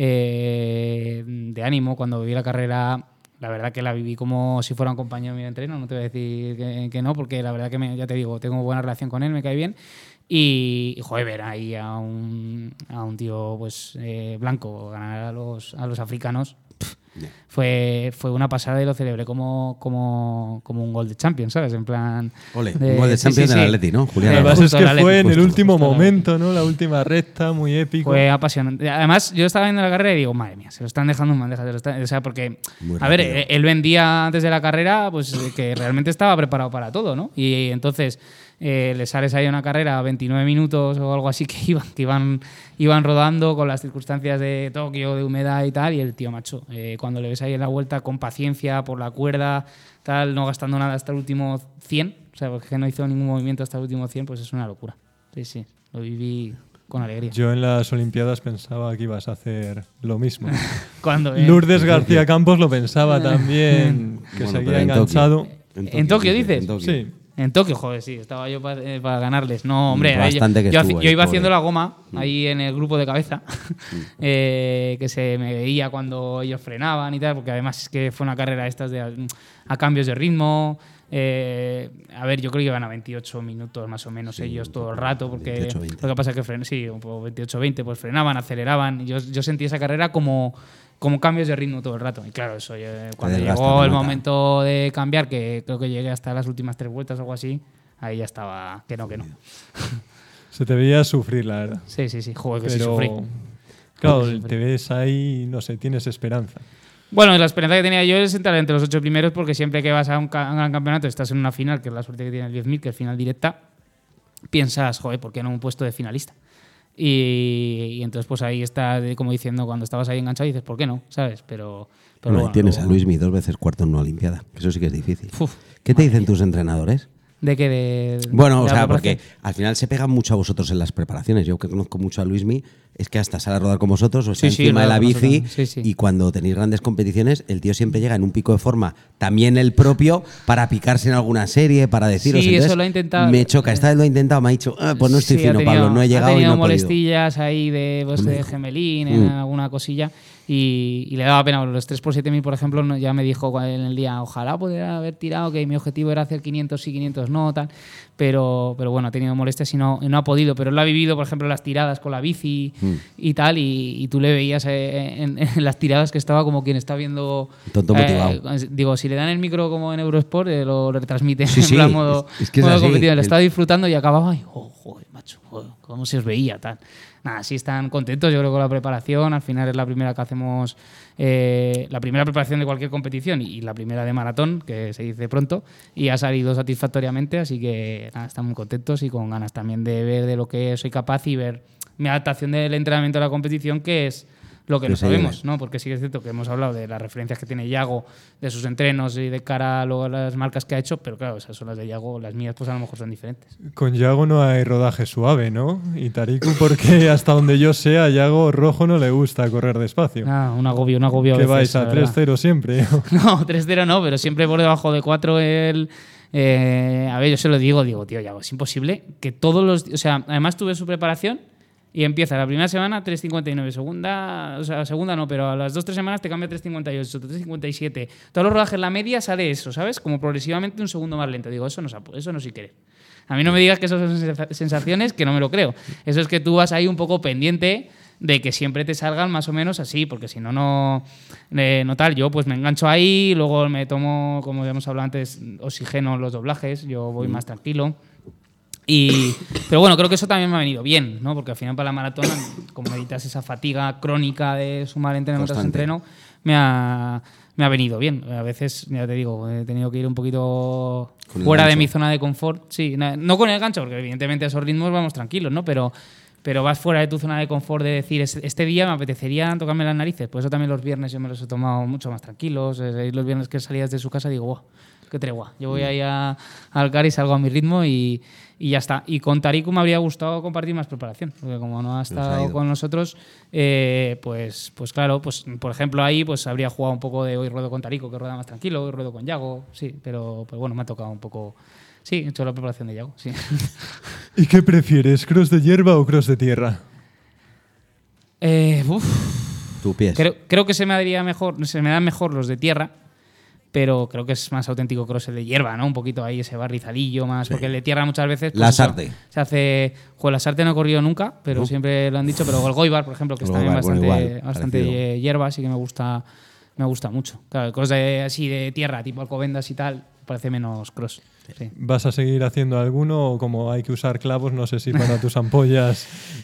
de ánimo. Cuando viví la carrera, la verdad que la viví como si fuera un compañero mío de entreno, no te voy a decir que no, porque la verdad que ya te digo, tengo buena relación con él, me cae bien. Y joder, ver ahí a un tío pues blanco ganar a los africanos, fue una pasada y lo celebré como un gol de Champions, ¿sabes? En plan... ole, un gol de Champions del Atleti, ¿no? Julián. Además justo es que el Atleti, fue en el justo último el Atleti. momento, ¿no? La última recta, muy épico. Fue apasionante. Además, yo estaba viendo la carrera y digo, madre mía, se lo están dejando en bandeja. O sea, porque, Muy a ver, rápido. él vendía antes de la carrera pues que realmente estaba preparado para todo, ¿no? Y entonces, le sales ahí a una carrera a 29 minutos o algo así que iban rodando con las circunstancias de Tokio, de humedad y tal, y el tío, macho, cuando le ves ahí en la vuelta con paciencia, por la cuerda, tal, no gastando nada hasta el último 100, o sea, porque no hizo ningún movimiento hasta el último 100, pues es una locura. Sí, sí, lo viví con alegría. Yo en las Olimpiadas pensaba que ibas a hacer lo mismo. Cuando, Lourdes García Campos lo pensaba también, que Bueno, seguía pero en enganchado. ¿En Tokio dices? En Tokio. Sí. En Tokio, joder, sí, estaba yo para ganarles. No, hombre, Bastante que yo estuvo ahí, iba pobre. haciendo la goma ahí en el grupo de cabeza, que se me veía cuando ellos frenaban y tal, porque además es que fue una carrera estas a cambios de ritmo. A ver, yo creo que iban a 28 minutos más o menos ellos todo el rato, porque 28, 20. lo que pasa es que 28-20, pues frenaban, aceleraban. Yo sentí esa carrera como cambios de ritmo todo el rato. Y claro, eso cuando desgasta, llegó te el mata. momento de cambiar, que creo que llegué hasta las últimas 3 vueltas o algo así, ahí ya estaba que no. Se te veía sufrir, la verdad. Sí, joder, que sí Pero, sufrí. claro, Joder, sí te ves ahí, no sé, tienes esperanza. Bueno, la esperanza que tenía yo es entrar entre los 8 primeros, porque siempre que vas a un gran campeonato, estás en una final, que es la suerte que tiene el 10.000, que es final directa, piensas, joder, ¿por qué no un puesto de finalista? Y entonces pues ahí está, como diciendo, cuando estabas ahí enganchado, dices, ¿por qué no? ¿Sabes? Pero Bueno, bueno, ahí tienes luego- a Luismi 2 veces cuarto en una Olimpiada. Eso sí que es difícil. Uf, ¿Qué te dicen tus entrenadores? ¿De qué? De Bueno, o la sea, preparación. porque al final se pegan mucho a vosotros en las preparaciones. Yo que conozco mucho a Luismi, es que hasta sale a rodar con vosotros o está Sí, encima de la rodar con bici nosotros. Sí. y cuando tenéis grandes competiciones, el tío siempre llega en un pico de forma, también el propio, para picarse en alguna serie, para deciros. Sí, Entonces, eso lo ha intentado. Me choca. Esta vez lo he intentado, me ha dicho, pues no estoy Sí, ha fino, tenido- Pablo, no he llegado ha y tenido no he podido. molestillas ahí de gemelín, en alguna cosilla, y le daba pena. Los 3x7000, por ejemplo, ya me dijo en el día, ojalá pudiera haber tirado, que mi objetivo era hacer 500 sí, 500 no, tal. Pero bueno, ha tenido molestias y no ha podido. Pero él ha vivido, por ejemplo, las tiradas con la bici y tal, y tú le veías en las tiradas que estaba como quien está viendo... Tonto motivado. Digo, si le dan el micro como en Eurosport, lo retransmite Sí, en sí, plan modo, es que es modo así. competitivo. Lo El- estaba disfrutando y acababa y, joder, macho, joder, cómo se os veía, tal. Nada, sí están contentos, yo creo, con la preparación. Al final es la primera que hacemos, la primera preparación de cualquier competición y la primera de maratón, que se dice pronto, y ha salido satisfactoriamente, así que nada, están muy contentos y con ganas también de ver de lo que soy capaz y ver mi adaptación del entrenamiento a la competición, que es lo que no se viene. sabemos, ¿no? Porque sí que es cierto que hemos hablado de las referencias que tiene Yago, de sus entrenos y de cara a luego a las marcas que ha hecho, pero claro, esas son las de Yago, las mías pues a lo mejor son diferentes. Con Yago no hay rodaje suave, ¿no? Y Tariku, porque hasta donde yo sé, a Yago Rojo no le gusta correr despacio. Ah, un agobio a que veces, vais a la verdad. 3-0 siempre. No, 3-0 no, pero siempre por debajo de 4 el... a ver, yo se lo digo, tío, Yago, es imposible que todos los... O sea, además tuve su preparación y empieza la primera semana 3.59, segunda no, pero a las 2-3 semanas te cambia 3.58, 3.57. Todos los rodajes, la media sale eso, ¿sabes? Como progresivamente un segundo más lento. Digo, eso no sí querer. A mí no me digas que eso son sensaciones, que no me lo creo. Eso es que tú vas ahí un poco pendiente de que siempre te salgan más o menos así, porque si no, no tal. Yo pues me engancho ahí, luego me tomo, como ya hemos hablado antes, oxígeno en los doblajes, yo voy más tranquilo. Pero bueno, creo que eso también me ha venido bien, ¿no? Porque al final para la maratón, como evitas esa fatiga crónica de sumar entrenamiento tras Constante. entreno, me ha venido bien. A veces, ya te digo, he tenido que ir un poquito Con el fuera de gancho. mi zona de confort. Sí, no con el gancho, porque evidentemente a esos ritmos vamos tranquilos, ¿no? Pero vas fuera de tu zona de confort de decir, este día me apetecería tocarme las narices. Por eso también los viernes yo me los he tomado mucho más tranquilos. Los viernes que salías de su casa digo, wow, qué tregua. Yo voy ahí al CAR y salgo a mi ritmo y ya está. Y con Tariku me habría gustado compartir más preparación, porque como no ha ha estado ido. con nosotros, pues claro, pues por ejemplo ahí pues habría jugado un poco de hoy ruedo con Tariku, que rueda más tranquilo, hoy ruedo con Yago, sí, pero bueno, me ha tocado un poco... Sí, he hecho la preparación de Yago, sí. ¿Y qué prefieres, cross de hierba o cross de tierra? Tu pies. Creo que se me dan mejor los de tierra, pero creo que es más auténtico cross el de hierba, ¿no? Un poquito ahí ese barrizalillo más, porque el de tierra muchas veces... pues Lasarte. eso, se hace... Joder, Lasarte no he corrido nunca, pero siempre lo han dicho, pero el Goibar, por ejemplo, que El es también Goibar, bueno, igual, bastante parecido. hierba, así que me gusta mucho. Claro, el cross así de tierra, tipo Alcobendas y tal, parece menos cross. Sí. ¿Vas a seguir haciendo alguno o como hay que usar clavos, no sé si para tus ampollas?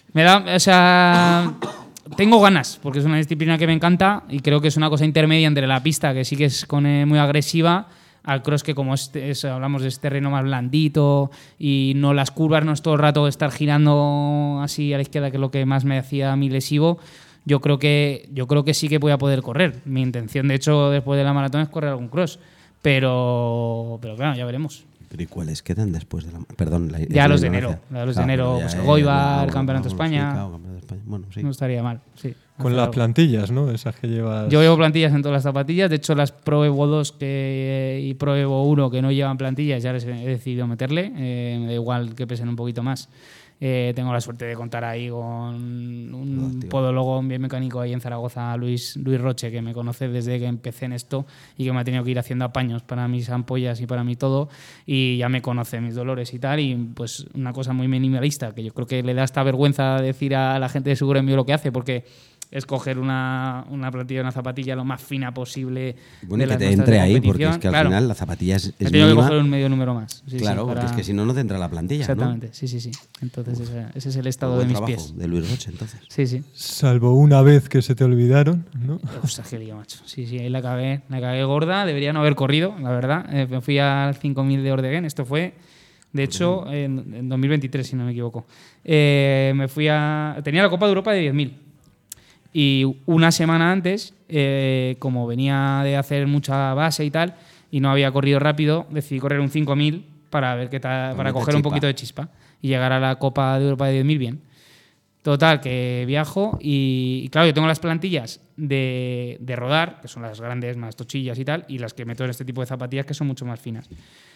Tengo ganas, porque es una disciplina que me encanta y creo que es una cosa intermedia entre la pista, que sí que es muy agresiva, al cross, que como hablamos de este terreno más blandito y no las curvas, no es todo el rato estar girando así a la izquierda, que es lo que más me hacía a mí lesivo. Yo creo que sí que voy a poder correr. Mi intención, de hecho, después de la maratón es correr algún cross. Pero claro, ya veremos. ¿Pero y cuáles quedan después de la perdón? Ya los de enero. Los de enero, pues el Goibar, Campeonato de España. Campeonato de España. Bueno, sí. No estaría mal, sí. Con las plantillas, ¿no? Esas que llevas. Yo llevo plantillas en todas las zapatillas. De hecho, las Pro Evo 2 y Pro Evo 1 que no llevan plantillas, ya les he decidido meterle. Me da igual que pesen un poquito más. Tengo la suerte de contar ahí con un podólogo, un biomecánico ahí en Zaragoza, Luis Roche, que me conoce desde que empecé en esto y que me ha tenido que ir haciendo apaños para mis ampollas y para mí todo, y ya me conoce mis dolores y tal, y pues una cosa muy minimalista, que yo creo que le da hasta vergüenza decir a la gente de Seguro Envío lo que hace, porque es coger una plantilla, una zapatilla lo más fina posible. Bueno, de que las te nuestras entre de ahí, porque competición. es que al Claro, final la zapatilla es he tenido que mínima. coger un medio número más. Sí, Claro, sí, porque es que si no, no te entra la plantilla. Exactamente, ¿no? sí. Entonces ese es el estado Buen de mis trabajo pies. de Luis Roche, entonces. Sí. Salvo una vez que se te olvidaron, ¿no? Ostras, qué lío, macho. Sí, ahí la cagué gorda. Debería no haber corrido, la verdad. Me fui al 5000 de Ordeguen. Esto fue, de hecho, en 2023, si no me equivoco. Tenía la Copa de Europa de 10.000. Y una semana antes, como venía de hacer mucha base y tal, y no había corrido rápido, decidí correr un 5000 para ver qué tal, para coger un poquito de chispa y llegar a la Copa de Europa de 10.000 bien. Total, que viajo y claro, yo tengo las plantillas de rodar, que son las grandes, más tochillas y tal, y las que meto en este tipo de zapatillas, que son mucho más finas.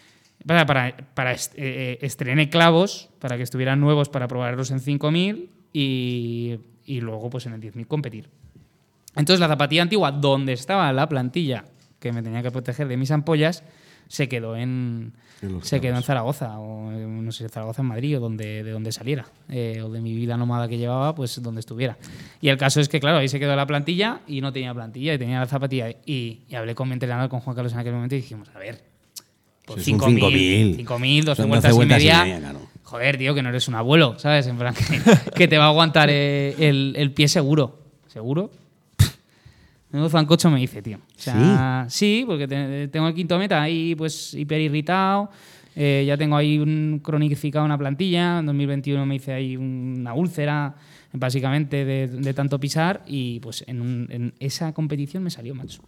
Estrené clavos para que estuvieran nuevos para probarlos en 5000 y luego pues en el 10.000 competir. Entonces la zapatilla antigua, donde estaba la plantilla que me tenía que proteger de mis ampollas, se quedó en Zaragoza, o no sé si Zaragoza, en Madrid, o de donde saliera, o de mi vida nómada que llevaba, pues donde estuviera. Y el caso es que, claro, ahí se quedó la plantilla y no tenía plantilla, y tenía la zapatilla. Y hablé con mi entrenador, con Juan Carlos en aquel momento, y dijimos, a ver, pues 5.000, 12 vueltas y media. Claro. Joder, tío, que no eres un abuelo, ¿sabes? En plan, que te va a aguantar el pie seguro. ¿Seguro? Menudo zancocho me dice, tío. O sea, sí, porque tengo el quinto meta ahí pues hiper irritado. Ya tengo ahí cronificado una plantilla. En 2021 me hice ahí una úlcera, básicamente, de tanto pisar. Y pues en esa competición me salió, macho.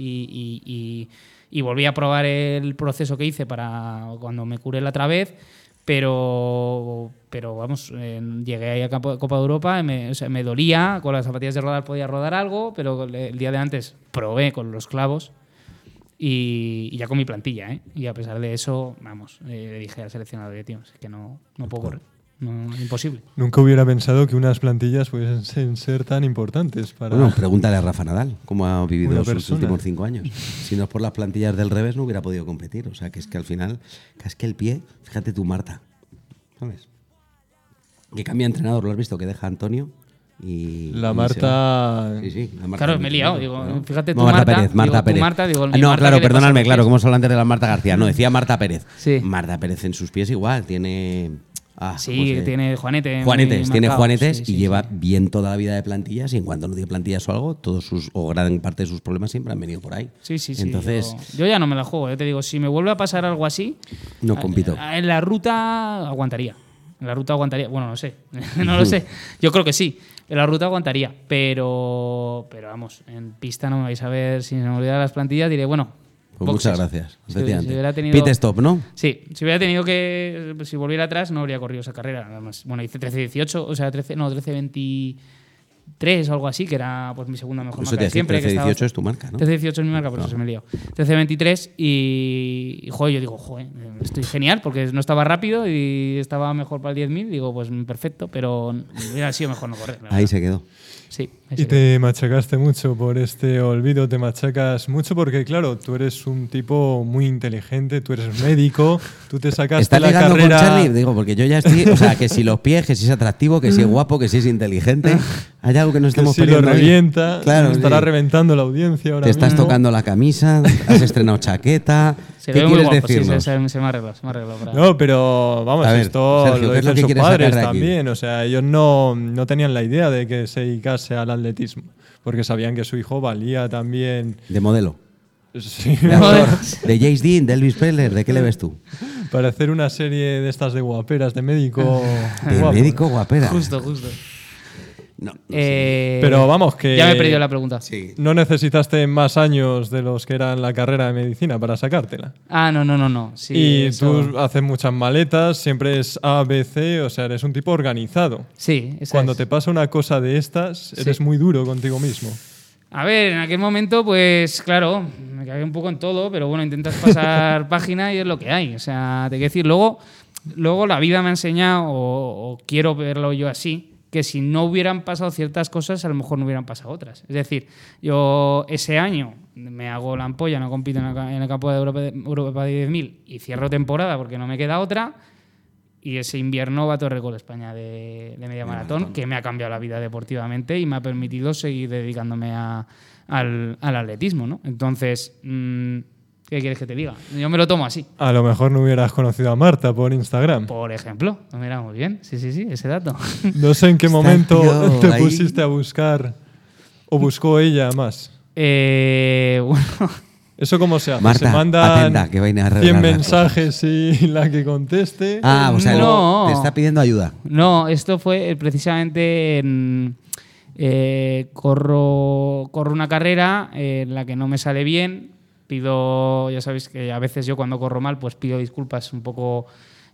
Y volví a probar el proceso que hice para cuando me curé la otra vez. Pero vamos, llegué ahí a Copa de Europa, me dolía, con las zapatillas de rodar podía rodar algo, pero el día de antes probé con los clavos y ya con mi plantilla, ¿eh? Y a pesar de eso, vamos, le dije al seleccionador, tío, es que no puedo correr, no, imposible. Nunca hubiera pensado que unas plantillas pudiesen ser tan importantes para... Bueno, pregúntale a Rafa Nadal cómo ha vivido una sus persona. últimos 5 años. Si no es por las plantillas del revés, no hubiera podido competir. O sea, que es que al final, es que el pie, fíjate tú, Marta, ¿sabes? Que cambia de entrenador, ¿lo has visto? Que deja a Antonio y... La y Marta... Sí, la Marta. Claro, me he liado, digo, Claro. fíjate tú, No, Marta Pérez, Marta Pérez. digo, No, mi Marta, claro, ¿qué le pasa perdonadme, a los claro, pies? como hemos hablado antes de la Marta García. No, decía Marta Pérez. Sí. Marta Pérez en sus pies igual, tiene... Sí, tiene Juanetes. Tiene Juanetes sí, y lleva bien toda la vida de plantillas, y en cuanto no tiene plantillas o algo, o gran parte de sus problemas siempre han venido por ahí. Sí. Entonces, Yo ya no me la juego, yo te digo, si me vuelve a pasar algo así, no compito. en la ruta aguantaría. Bueno, no sé. No lo sé. Yo creo que sí. En la ruta aguantaría. Pero vamos, en pista no me vais a ver. Si se me olvidan las plantillas, diré, bueno. Pues muchas gracias. Si hubiera tenido- Pit stop, ¿no? Sí, si hubiera tenido que. Si volviera atrás, no habría corrido esa carrera. Además, bueno, hice 13-18, o sea, 13-23 o algo así, que era pues mi segunda mejor Eso marca te de decía, siempre. 13-18 es tu marca, ¿no? 13-18 es mi marca, por eso se me lió. 13-23 y joder, yo digo, joder, estoy genial porque no estaba rápido y estaba mejor para el 10.000. Digo, pues perfecto, pero hubiera sido mejor no correr. la Ahí verdad. se quedó. Sí. Y te machacaste mucho por este olvido, te machacas mucho porque, claro, tú eres un tipo muy inteligente, tú eres médico, tú te sacaste ¿Estás la ligando carrera... con Charlie? Digo, porque yo ya estoy... O sea, que si los pies, que si es atractivo, que si es guapo, que si es inteligente... ¿Hay algo que nos que estemos si lo perdiendo ahí? revienta, Claro, estará sí. reventando la audiencia ahora Te estás mismo. tocando la camisa, has estrenado chaqueta... Se ¿Qué ve muy quieres guapo, sí, decirnos? se me ha arreglado, para- No, pero vamos, A ver, esto Sergio, lo ¿qué es lo dicen que sus quieres sacar padres de aquí? también. O sea, ellos no tenían la idea de que se dedicase al atletismo, porque sabían que su hijo valía también. De modelo. Sí, De actor, de James Dean, de Elvis Presley, ¿de qué le ves tú? para hacer una serie de estas de guaperas, de médico. De guapo. médico guapera. Justo. No, Pero vamos, que. Ya me he perdido la pregunta. sí. No necesitaste más años de los que eran la carrera de medicina para sacártela. Ah, no. Sí, y eso- tú haces muchas maletas, siempre es A, B, C, o sea, eres un tipo organizado. Sí, esa Cuando es. te pasa una cosa de estas, eres muy duro contigo mismo. A ver, en aquel momento, pues claro, me cagué un poco en todo, pero bueno, intentas pasar página y es lo que hay. O sea, te quiero decir, luego la vida me ha enseñado, o quiero verlo yo así, que si no hubieran pasado ciertas cosas, a lo mejor no hubieran pasado otras. Es decir, yo ese año me hago la ampolla, no compito en el campo de Europa de 10.000 y cierro temporada porque no me queda otra. Y ese invierno bato el récord de España de media maratón, que me ha cambiado la vida deportivamente y me ha permitido seguir dedicándome al atletismo, ¿no? Entonces, ¿qué quieres que te diga? Yo me lo tomo así. A lo mejor no hubieras conocido a Marta por Instagram. Por ejemplo, mira, muy bien. Sí, ese dato. No sé en qué Está el momento tío te ahí. pusiste a buscar o buscó ella más. Bueno, ¿Eso cómo se hace? Marta, ¿Se mandan atenda, que vayan a 100 arreglar las mensajes y la que conteste? Ah, o sea, No. te está pidiendo ayuda. no, esto fue precisamente en... corro una carrera en la que no me sale bien. Pido, ya sabéis que a veces yo cuando corro mal, pues pido disculpas un poco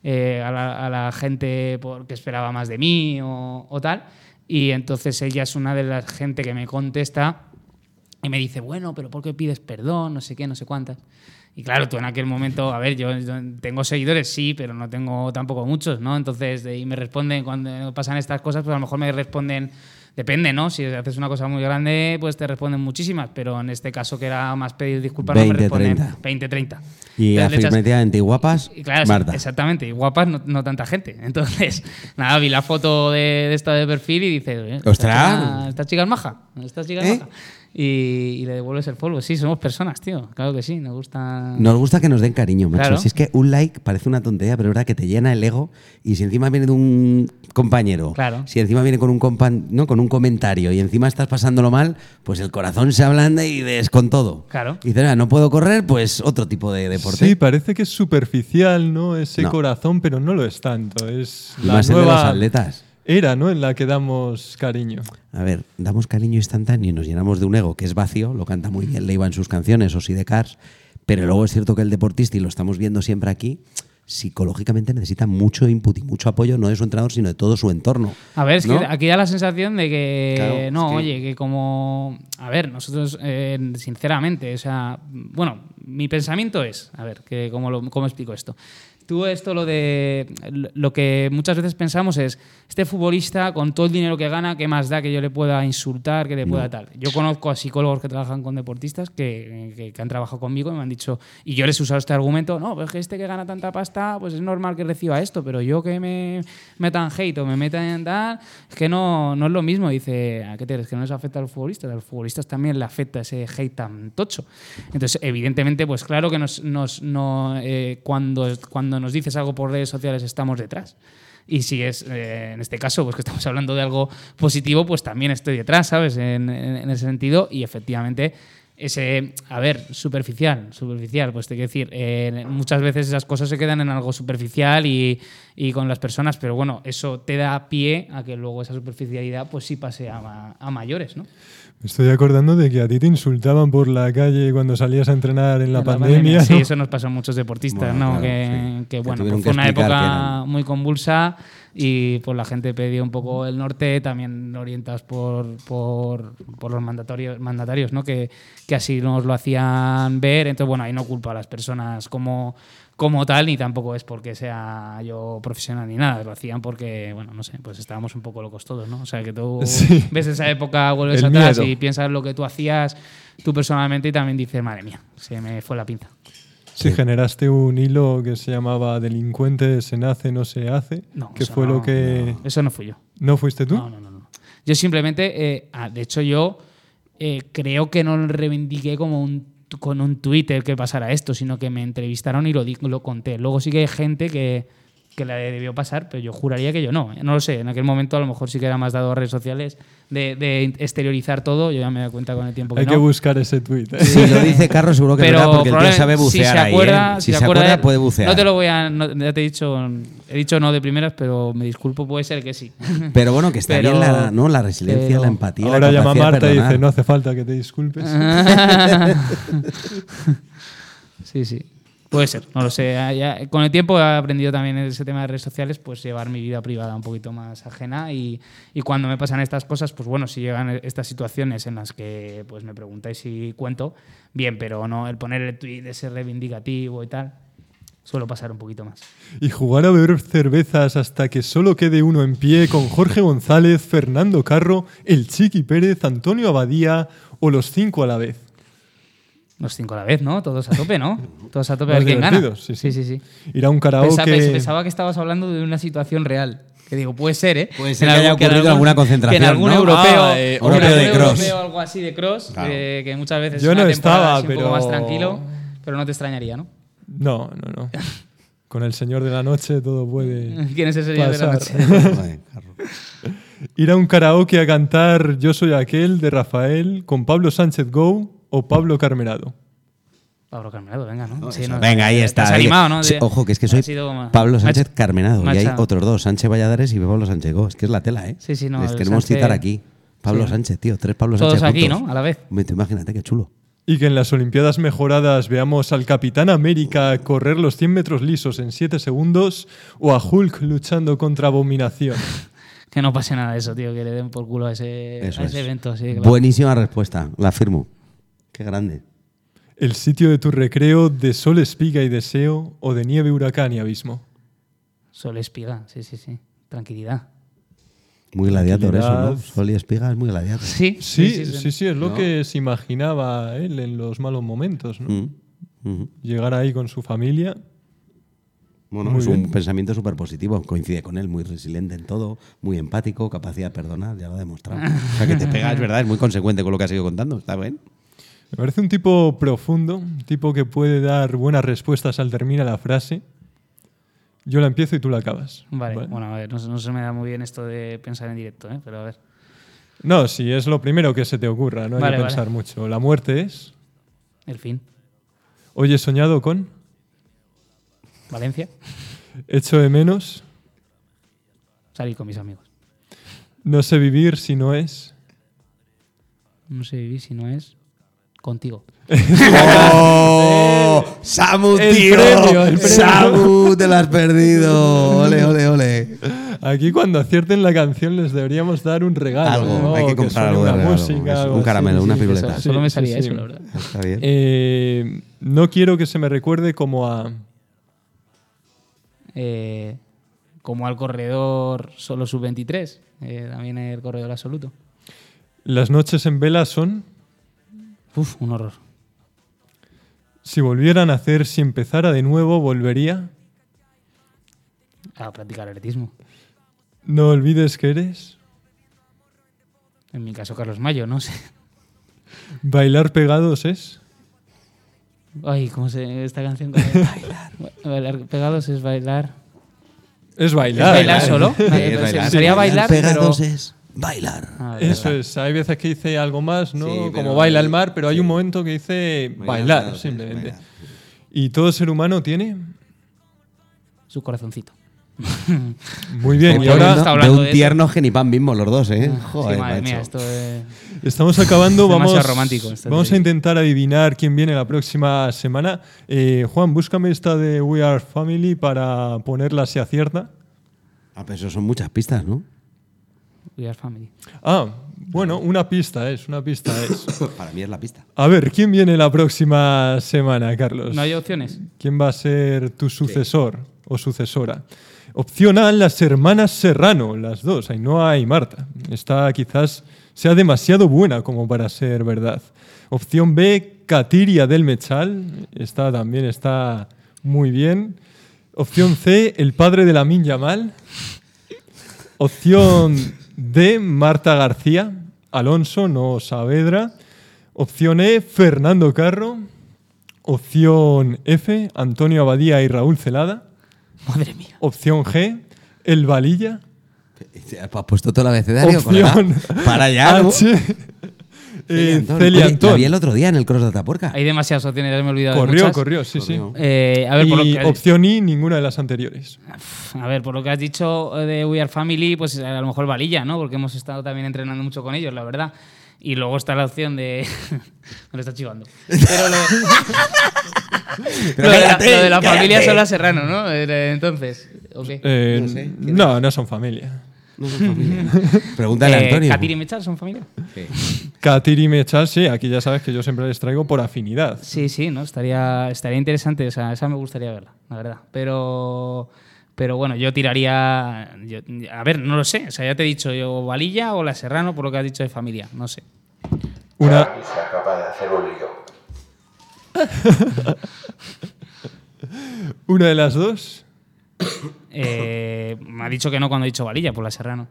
a la gente porque esperaba más de mí o tal. Y entonces ella es una de las gente que me contesta y me dice, bueno, pero ¿por qué pides perdón? No sé qué, no sé cuántas. Y claro, tú en aquel momento, a ver, yo tengo seguidores, sí, pero no tengo tampoco muchos, ¿no? Entonces, y me responden cuando pasan estas cosas, pues a lo mejor me responden, depende, ¿no? Si haces una cosa muy grande, pues te responden muchísimas, pero en este caso que era más pedir disculpas, 20, no me responden 30. 20, 30. Y Entonces, le echas- afirmativamente guapas, y claro, Marta. exactamente, y guapas no tanta gente. Entonces, nada, vi la foto de esta de perfil y dices, ¡Ostras! esta chica es maja, esta chica es maja. Y le devuelves el polvo. Sí, somos personas, tío. Claro que sí, nos gusta. Nos gusta que nos den cariño, macho. Claro. Si es que un like parece una tontería, pero es verdad que te llena el ego. Y si encima viene de un compañero, Claro. si encima viene con un con un comentario y encima estás pasándolo mal, pues el corazón se ablanda y des con todo. Claro. Y dices, "Ah, no puedo correr, pues otro tipo de deporte". Sí, parece que es superficial, ¿no? Ese No. corazón, pero no lo es tanto. Es Y la más el de los nueva atletas. era, ¿no? En la que damos cariño. A ver, damos cariño instantáneo y nos llenamos de un ego que es vacío, lo canta muy bien Leiva en sus canciones o de Cars, pero luego es cierto que el deportista, y lo estamos viendo siempre aquí, psicológicamente necesita mucho input y mucho apoyo, no de su entrenador, sino de todo su entorno. A ver, es ¿no? que aquí da la sensación de que, Claro, no, es que- oye, que como, a ver, nosotros, sinceramente, o sea, bueno, mi pensamiento es, a ver, que cómo explico esto. Tú esto lo que muchas veces pensamos es, este futbolista con todo el dinero que gana, ¿qué más da que yo le pueda insultar, que le pueda tal? Yo conozco a psicólogos que trabajan con deportistas que han trabajado conmigo y me han dicho, y yo les he usado este argumento, no, pues que este que gana tanta pasta, pues es normal que reciba esto, pero yo que me metan hate o me metan en tal, es que no es lo mismo. Dice, ¿a qué te crees? Que no les afecta a los futbolistas también le afecta ese hate tan tocho. Entonces, evidentemente, pues claro que cuando nos dices algo por redes sociales estamos detrás. Y si es, en este caso, pues que estamos hablando de algo positivo, pues también estoy detrás, ¿sabes? En ese sentido. Y efectivamente, ese, a ver, superficial, pues te quiero decir, muchas veces esas cosas se quedan en algo superficial y con las personas, pero bueno, eso te da pie a que luego esa superficialidad pues sí pase a mayores, ¿no? Me estoy acordando de que a ti te insultaban por la calle cuando salías a entrenar en la pandemia. Sí, ¿no? eso nos pasó a muchos deportistas, Bueno, ¿no? claro, sí. Que, Que bueno, tuvieron pues fue que una explicar que época eran- muy convulsa y pues la gente pedía un poco el norte, también orientados por los mandatarios, ¿no? Que así nos lo hacían ver. Entonces, bueno, ahí no culpo a las personas como tal, ni tampoco es porque sea yo profesional ni nada. Lo hacían porque, bueno, no sé, pues estábamos un poco locos todos, ¿no? O sea, que tú Sí. ves esa época, vuelves El atrás miedo. y piensas lo que tú hacías tú personalmente y también dices, madre mía, se me fue la pinza. Sí, generaste un hilo que se llamaba Delincuente se nace, no se hace. No, que eso fue no, lo que. Eso no fui yo. ¿No fuiste tú? No. Yo simplemente, de hecho yo creo que no lo reivindiqué con un Twitter que pasara esto, sino que me entrevistaron y lo conté. Luego sí que hay gente que que le debió pasar, pero yo juraría que yo no. No lo sé, en aquel momento a lo mejor sí que era más dado a redes sociales de exteriorizar todo. Yo ya me doy cuenta con el tiempo que Hay no. que buscar ese tuit. Si lo dice Carlos, seguro que es verdad, porque el tío sabe bucear si se ahí, acuerda, ¿eh? si se acuerda, puede bucear. No te lo voy a... ya te he dicho no de primeras, pero me disculpo, puede ser que sí. Pero bueno, que está Pero- bien la resiliencia, pero- la empatía. Ahora la llama a capacidad de Marta y dice, perdonar. no hace falta que te disculpes. Sí, sí. Puede ser, no lo sé. Con el tiempo he aprendido también en ese tema de redes sociales, pues llevar mi vida privada un poquito más ajena y cuando me pasan estas cosas, pues bueno, si llegan estas situaciones en las que pues me preguntáis si cuento, bien, pero no el poner el tuit de ser reivindicativo y tal, suelo pasar un poquito más. Y jugar a beber cervezas hasta que solo quede uno en pie con Jorge González, Fernando Carro, el Chiqui Pérez, Antonio Abadía o los 5 a la vez. Los 5 a la vez, ¿no? Todos a tope, ¿no? Todos a tope a Más ver quién gana. divertidos, sí. Sí. Ir a un karaoke. Pensaba que estabas hablando de una situación real. Que digo, puede ser, ¿eh? Puede ser que haya ocurrido en alguna concentración, Que en algún ¿no? europeo, europeo de cross. europeo, algo así de cross, Claro. que muchas veces Yo es una no temporada estaba, así un pero- poco más tranquilo, pero no te extrañaría, ¿no? No. Con el señor de la noche todo puede ¿Quién es ese señor de la pasar. noche? Joder, Carlos. Ir a un karaoke a cantar Yo soy aquel de Rafael con Pablo Sánchez Go o Pablo Carmerado. Pablo Carmelado, venga, ¿no? Eso. Venga, ahí está. Estás ahí. animado, ¿no? Sí, ojo, que es que soy Ha sido ma- Pablo Sánchez macha- Carmenado y hay macha- otros dos, Sánchez Valladares y Pablo Sánchez Go. Es que es la tela, ¿eh? Sí, no, Les el queremos Sánchez- citar aquí. Pablo Sí. Sánchez, tío. 3 Pablo Todos Sánchez aquí, juntos. ¿no? A la vez. Hombre, tú imagínate, qué chulo. Y que en las Olimpiadas mejoradas veamos al Capitán América correr los 100 metros lisos en 7 segundos o a Hulk luchando contra Abominación. Que no pase nada de eso, tío, que le den por culo a ese Eso es. evento. Sí, claro. Buenísima respuesta, la firmo. Qué grande. El sitio de tu recreo de sol, espiga y deseo o de nieve, huracán y abismo. Sol espiga, sí. Tranquilidad. Muy gladiator eso, ¿no? Tranquilidad. Sol y espiga es muy gladiator. Sí, Sí, es lo ¿No? que se imaginaba él en los malos momentos, ¿no? Mm. Llegar ahí con su familia. Bueno, Muy es bien. un pensamiento súper positivo. Coincide con él, muy resiliente en todo, muy empático, capacidad de perdonar, ya lo ha demostrado. O sea, que te pega, es verdad, es muy consecuente con lo que has ido contando. Está bien. Me parece un tipo profundo, un tipo que puede dar buenas respuestas al terminar la frase. Yo la empiezo y tú la acabas. Vale, bueno, a ver, no se me da muy bien esto de pensar en directo, ¿eh? Pero a ver. No, si es lo primero que se te ocurra, no hay Vale, que vale. pensar mucho. La muerte es. El fin. Hoy he soñado con. Valencia. Echo de menos. Salir con mis amigos. No sé vivir si no es. No sé vivir si no es contigo. ¡Oh! ¡Samu, El tío! premio, el premio. ¡Samu, te lo has perdido! ¡Ole, ole, ole! Aquí cuando acierten la canción les deberíamos dar un regalo. Algo, ¿no? hay que comprar suene algo de una regalo, música, eso, algo un así. caramelo, una piruleta. Sí, Solo me sí, salía sí. eso, la verdad. Está bien. No quiero que se me recuerde como a. Como al corredor solo sub-23. También el corredor absoluto. Las noches en vela son. Uf, un horror. Si volviera a nacer, si empezara de nuevo, volvería. A practicar atletismo. No olvides que eres. En mi caso, Carlos Mayo, no sé. Bailar pegados es. Ay, ¿cómo se esta canción? ¿Cómo es? Bailar pegados es bailar. Es ¿Es bailar. bailar solo? Sí, es bailar. Sería bailar, Pegados pero... es bailar. Ah, Eso verdad. es. Hay veces que dice algo más, ¿no? Sí, pero- Como baila el mar, pero hay un momento que dice bailar, pegados es simplemente. bailar. Y todo ser humano tiene. Su corazoncito. Muy bien. Como Y ya ahora está De hablando un de tierno genipan mismo los dos, ¿eh? Joder, Sí, madre macho. mía, esto es... estamos acabando. Es Vamos, demasiado romántico esto, vamos te a digo. intentar adivinar quién viene la próxima semana. Juan, búscame esta de We Are Family para ponerla si acierta. Ah, pero eso son muchas pistas, ¿no? We are family. Ah, bueno, una pista es. Para mí es la pista. A ver, ¿quién viene la próxima semana, Carlos? ¿No hay opciones? ¿Quién va a ser tu sucesor o sucesora? Opción A, las hermanas Serrano, las dos, Ainhoa y Marta. Esta quizás sea demasiado buena como para ser verdad. Opción B, Katiria del Mechal. Esta también está muy bien. Opción C, el padre de Lamine Yamal. Opción D, Marta García. Alonso, no Saavedra. Opción E, Fernando Carro. Opción F, Antonio Abadía y Raúl Celada. Madre mía. Opción G, el Valilla. ¿Has puesto todo el abecedario? Opción Para ya, ¿no? H, Celia Celia Antón. Antón. La vi el otro día en el Cross de Atapuerca. Hay demasiadas opciones, ya me he olvidado de muchas. Corrió, sí, sí. Corrió. A ver, por lo Y que opción I, ninguna de las anteriores. A ver, por lo que has dicho de We Are Family, pues a lo mejor Valilla, ¿no? Porque hemos estado también entrenando mucho con ellos, la verdad. Y luego está la opción de... Me lo está chivando. Pero lo de la familia son las Serrano, ¿no? Entonces, ¿o qué? No sé. No son familia. No son familia. Pregúntale a Antonio. ¿Katir y Mechal son familia? Katir y Mechal, sí, aquí ya sabes que yo siempre les traigo por afinidad. Sí, ¿no? Estaría interesante, o sea, esa me gustaría verla, la verdad. Pero bueno, yo tiraría... a ver, no lo sé, o sea, ya te he dicho yo Valilla o la Serrano por lo que has dicho de familia, no sé. Una... Y sea capaz de hacer un lío. ¿Una de las dos? Me ha dicho que no cuando he dicho Valilla, por la Serrano.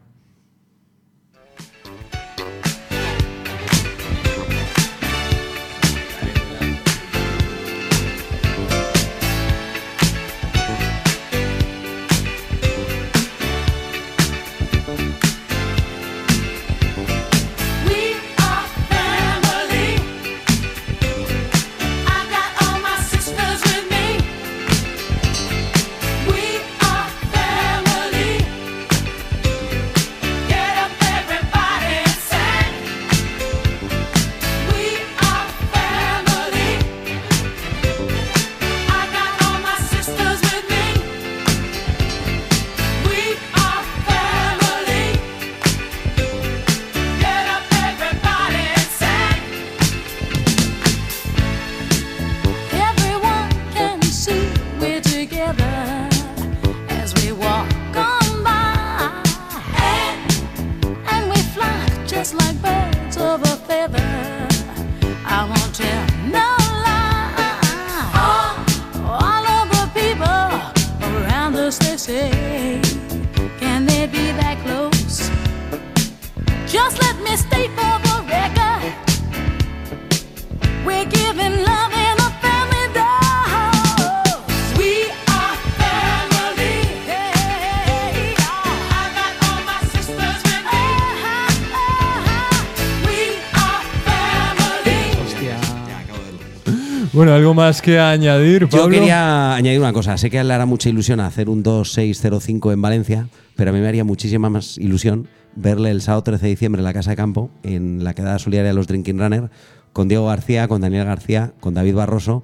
Bueno, ¿algo más que añadir, Pablo? Yo quería añadir una cosa. Sé que a él le hará mucha ilusión hacer un 2-6-0-5 en Valencia, pero a mí me haría muchísima más ilusión verle el sábado 13 de diciembre en la Casa de Campo, en la quedada solidaria de los Drinking Runner, con Diego García, con Daniel García, con David Barroso,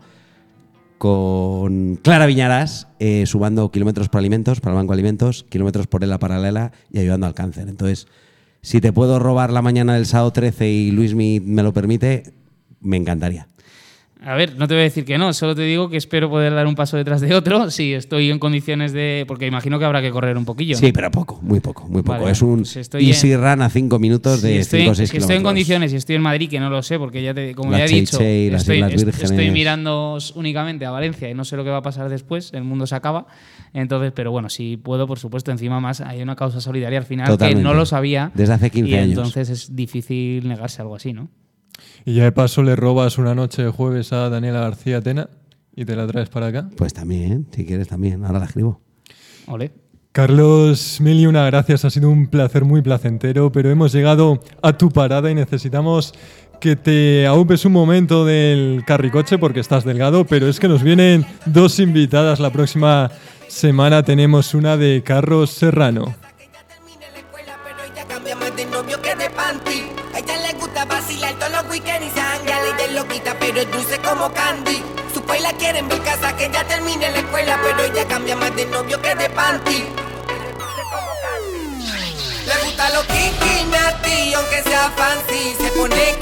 con Clara Viñarás, sumando kilómetros por alimentos, para el Banco de Alimentos, kilómetros por la paralela y ayudando al cáncer. Entonces, si te puedo robar la mañana del sábado 13 y Luismi me lo permite, me encantaría. A ver, no te voy a decir que no, solo te digo que espero poder dar un paso detrás de otro si estoy en condiciones de... Porque imagino que habrá que correr un poquillo, ¿no? Sí, pero poco, muy poco. Vale, es un pues estoy easy run a 5 minutos de 5 o 6 kilómetros. Estoy en condiciones y estoy en Madrid, que no lo sé, porque ya como La ya he dicho, Che-Che y las Islas Vírgenes. estoy mirando únicamente a Valencia y no sé lo que va a pasar después, el mundo se acaba. Entonces, pero bueno, si puedo, por supuesto, encima más hay una causa solidaria al final. Totalmente. Que no lo sabía. Desde hace 15 años. Y entonces es difícil negarse a algo así, ¿no? Y ya de paso le robas una noche de jueves a Daniela García Tena y te la traes para acá. Pues también, si quieres también, ahora la escribo. Ole. Carlos, mil y una gracias, ha sido un placer muy placentero, pero hemos llegado a tu parada y necesitamos que te aupes un momento del carricoche porque estás delgado, pero es que nos vienen dos invitadas la próxima semana, tenemos una de Carlos Serrano. A ella le gusta vacilar todos los weekends y sangre. Ella es loquita, pero es dulce como candy. Su país la quieren ver casa que ya termine la escuela, pero ella cambia más de novio que de panty. Le gusta lo kinky, nasty, aunque sea fancy. Se pone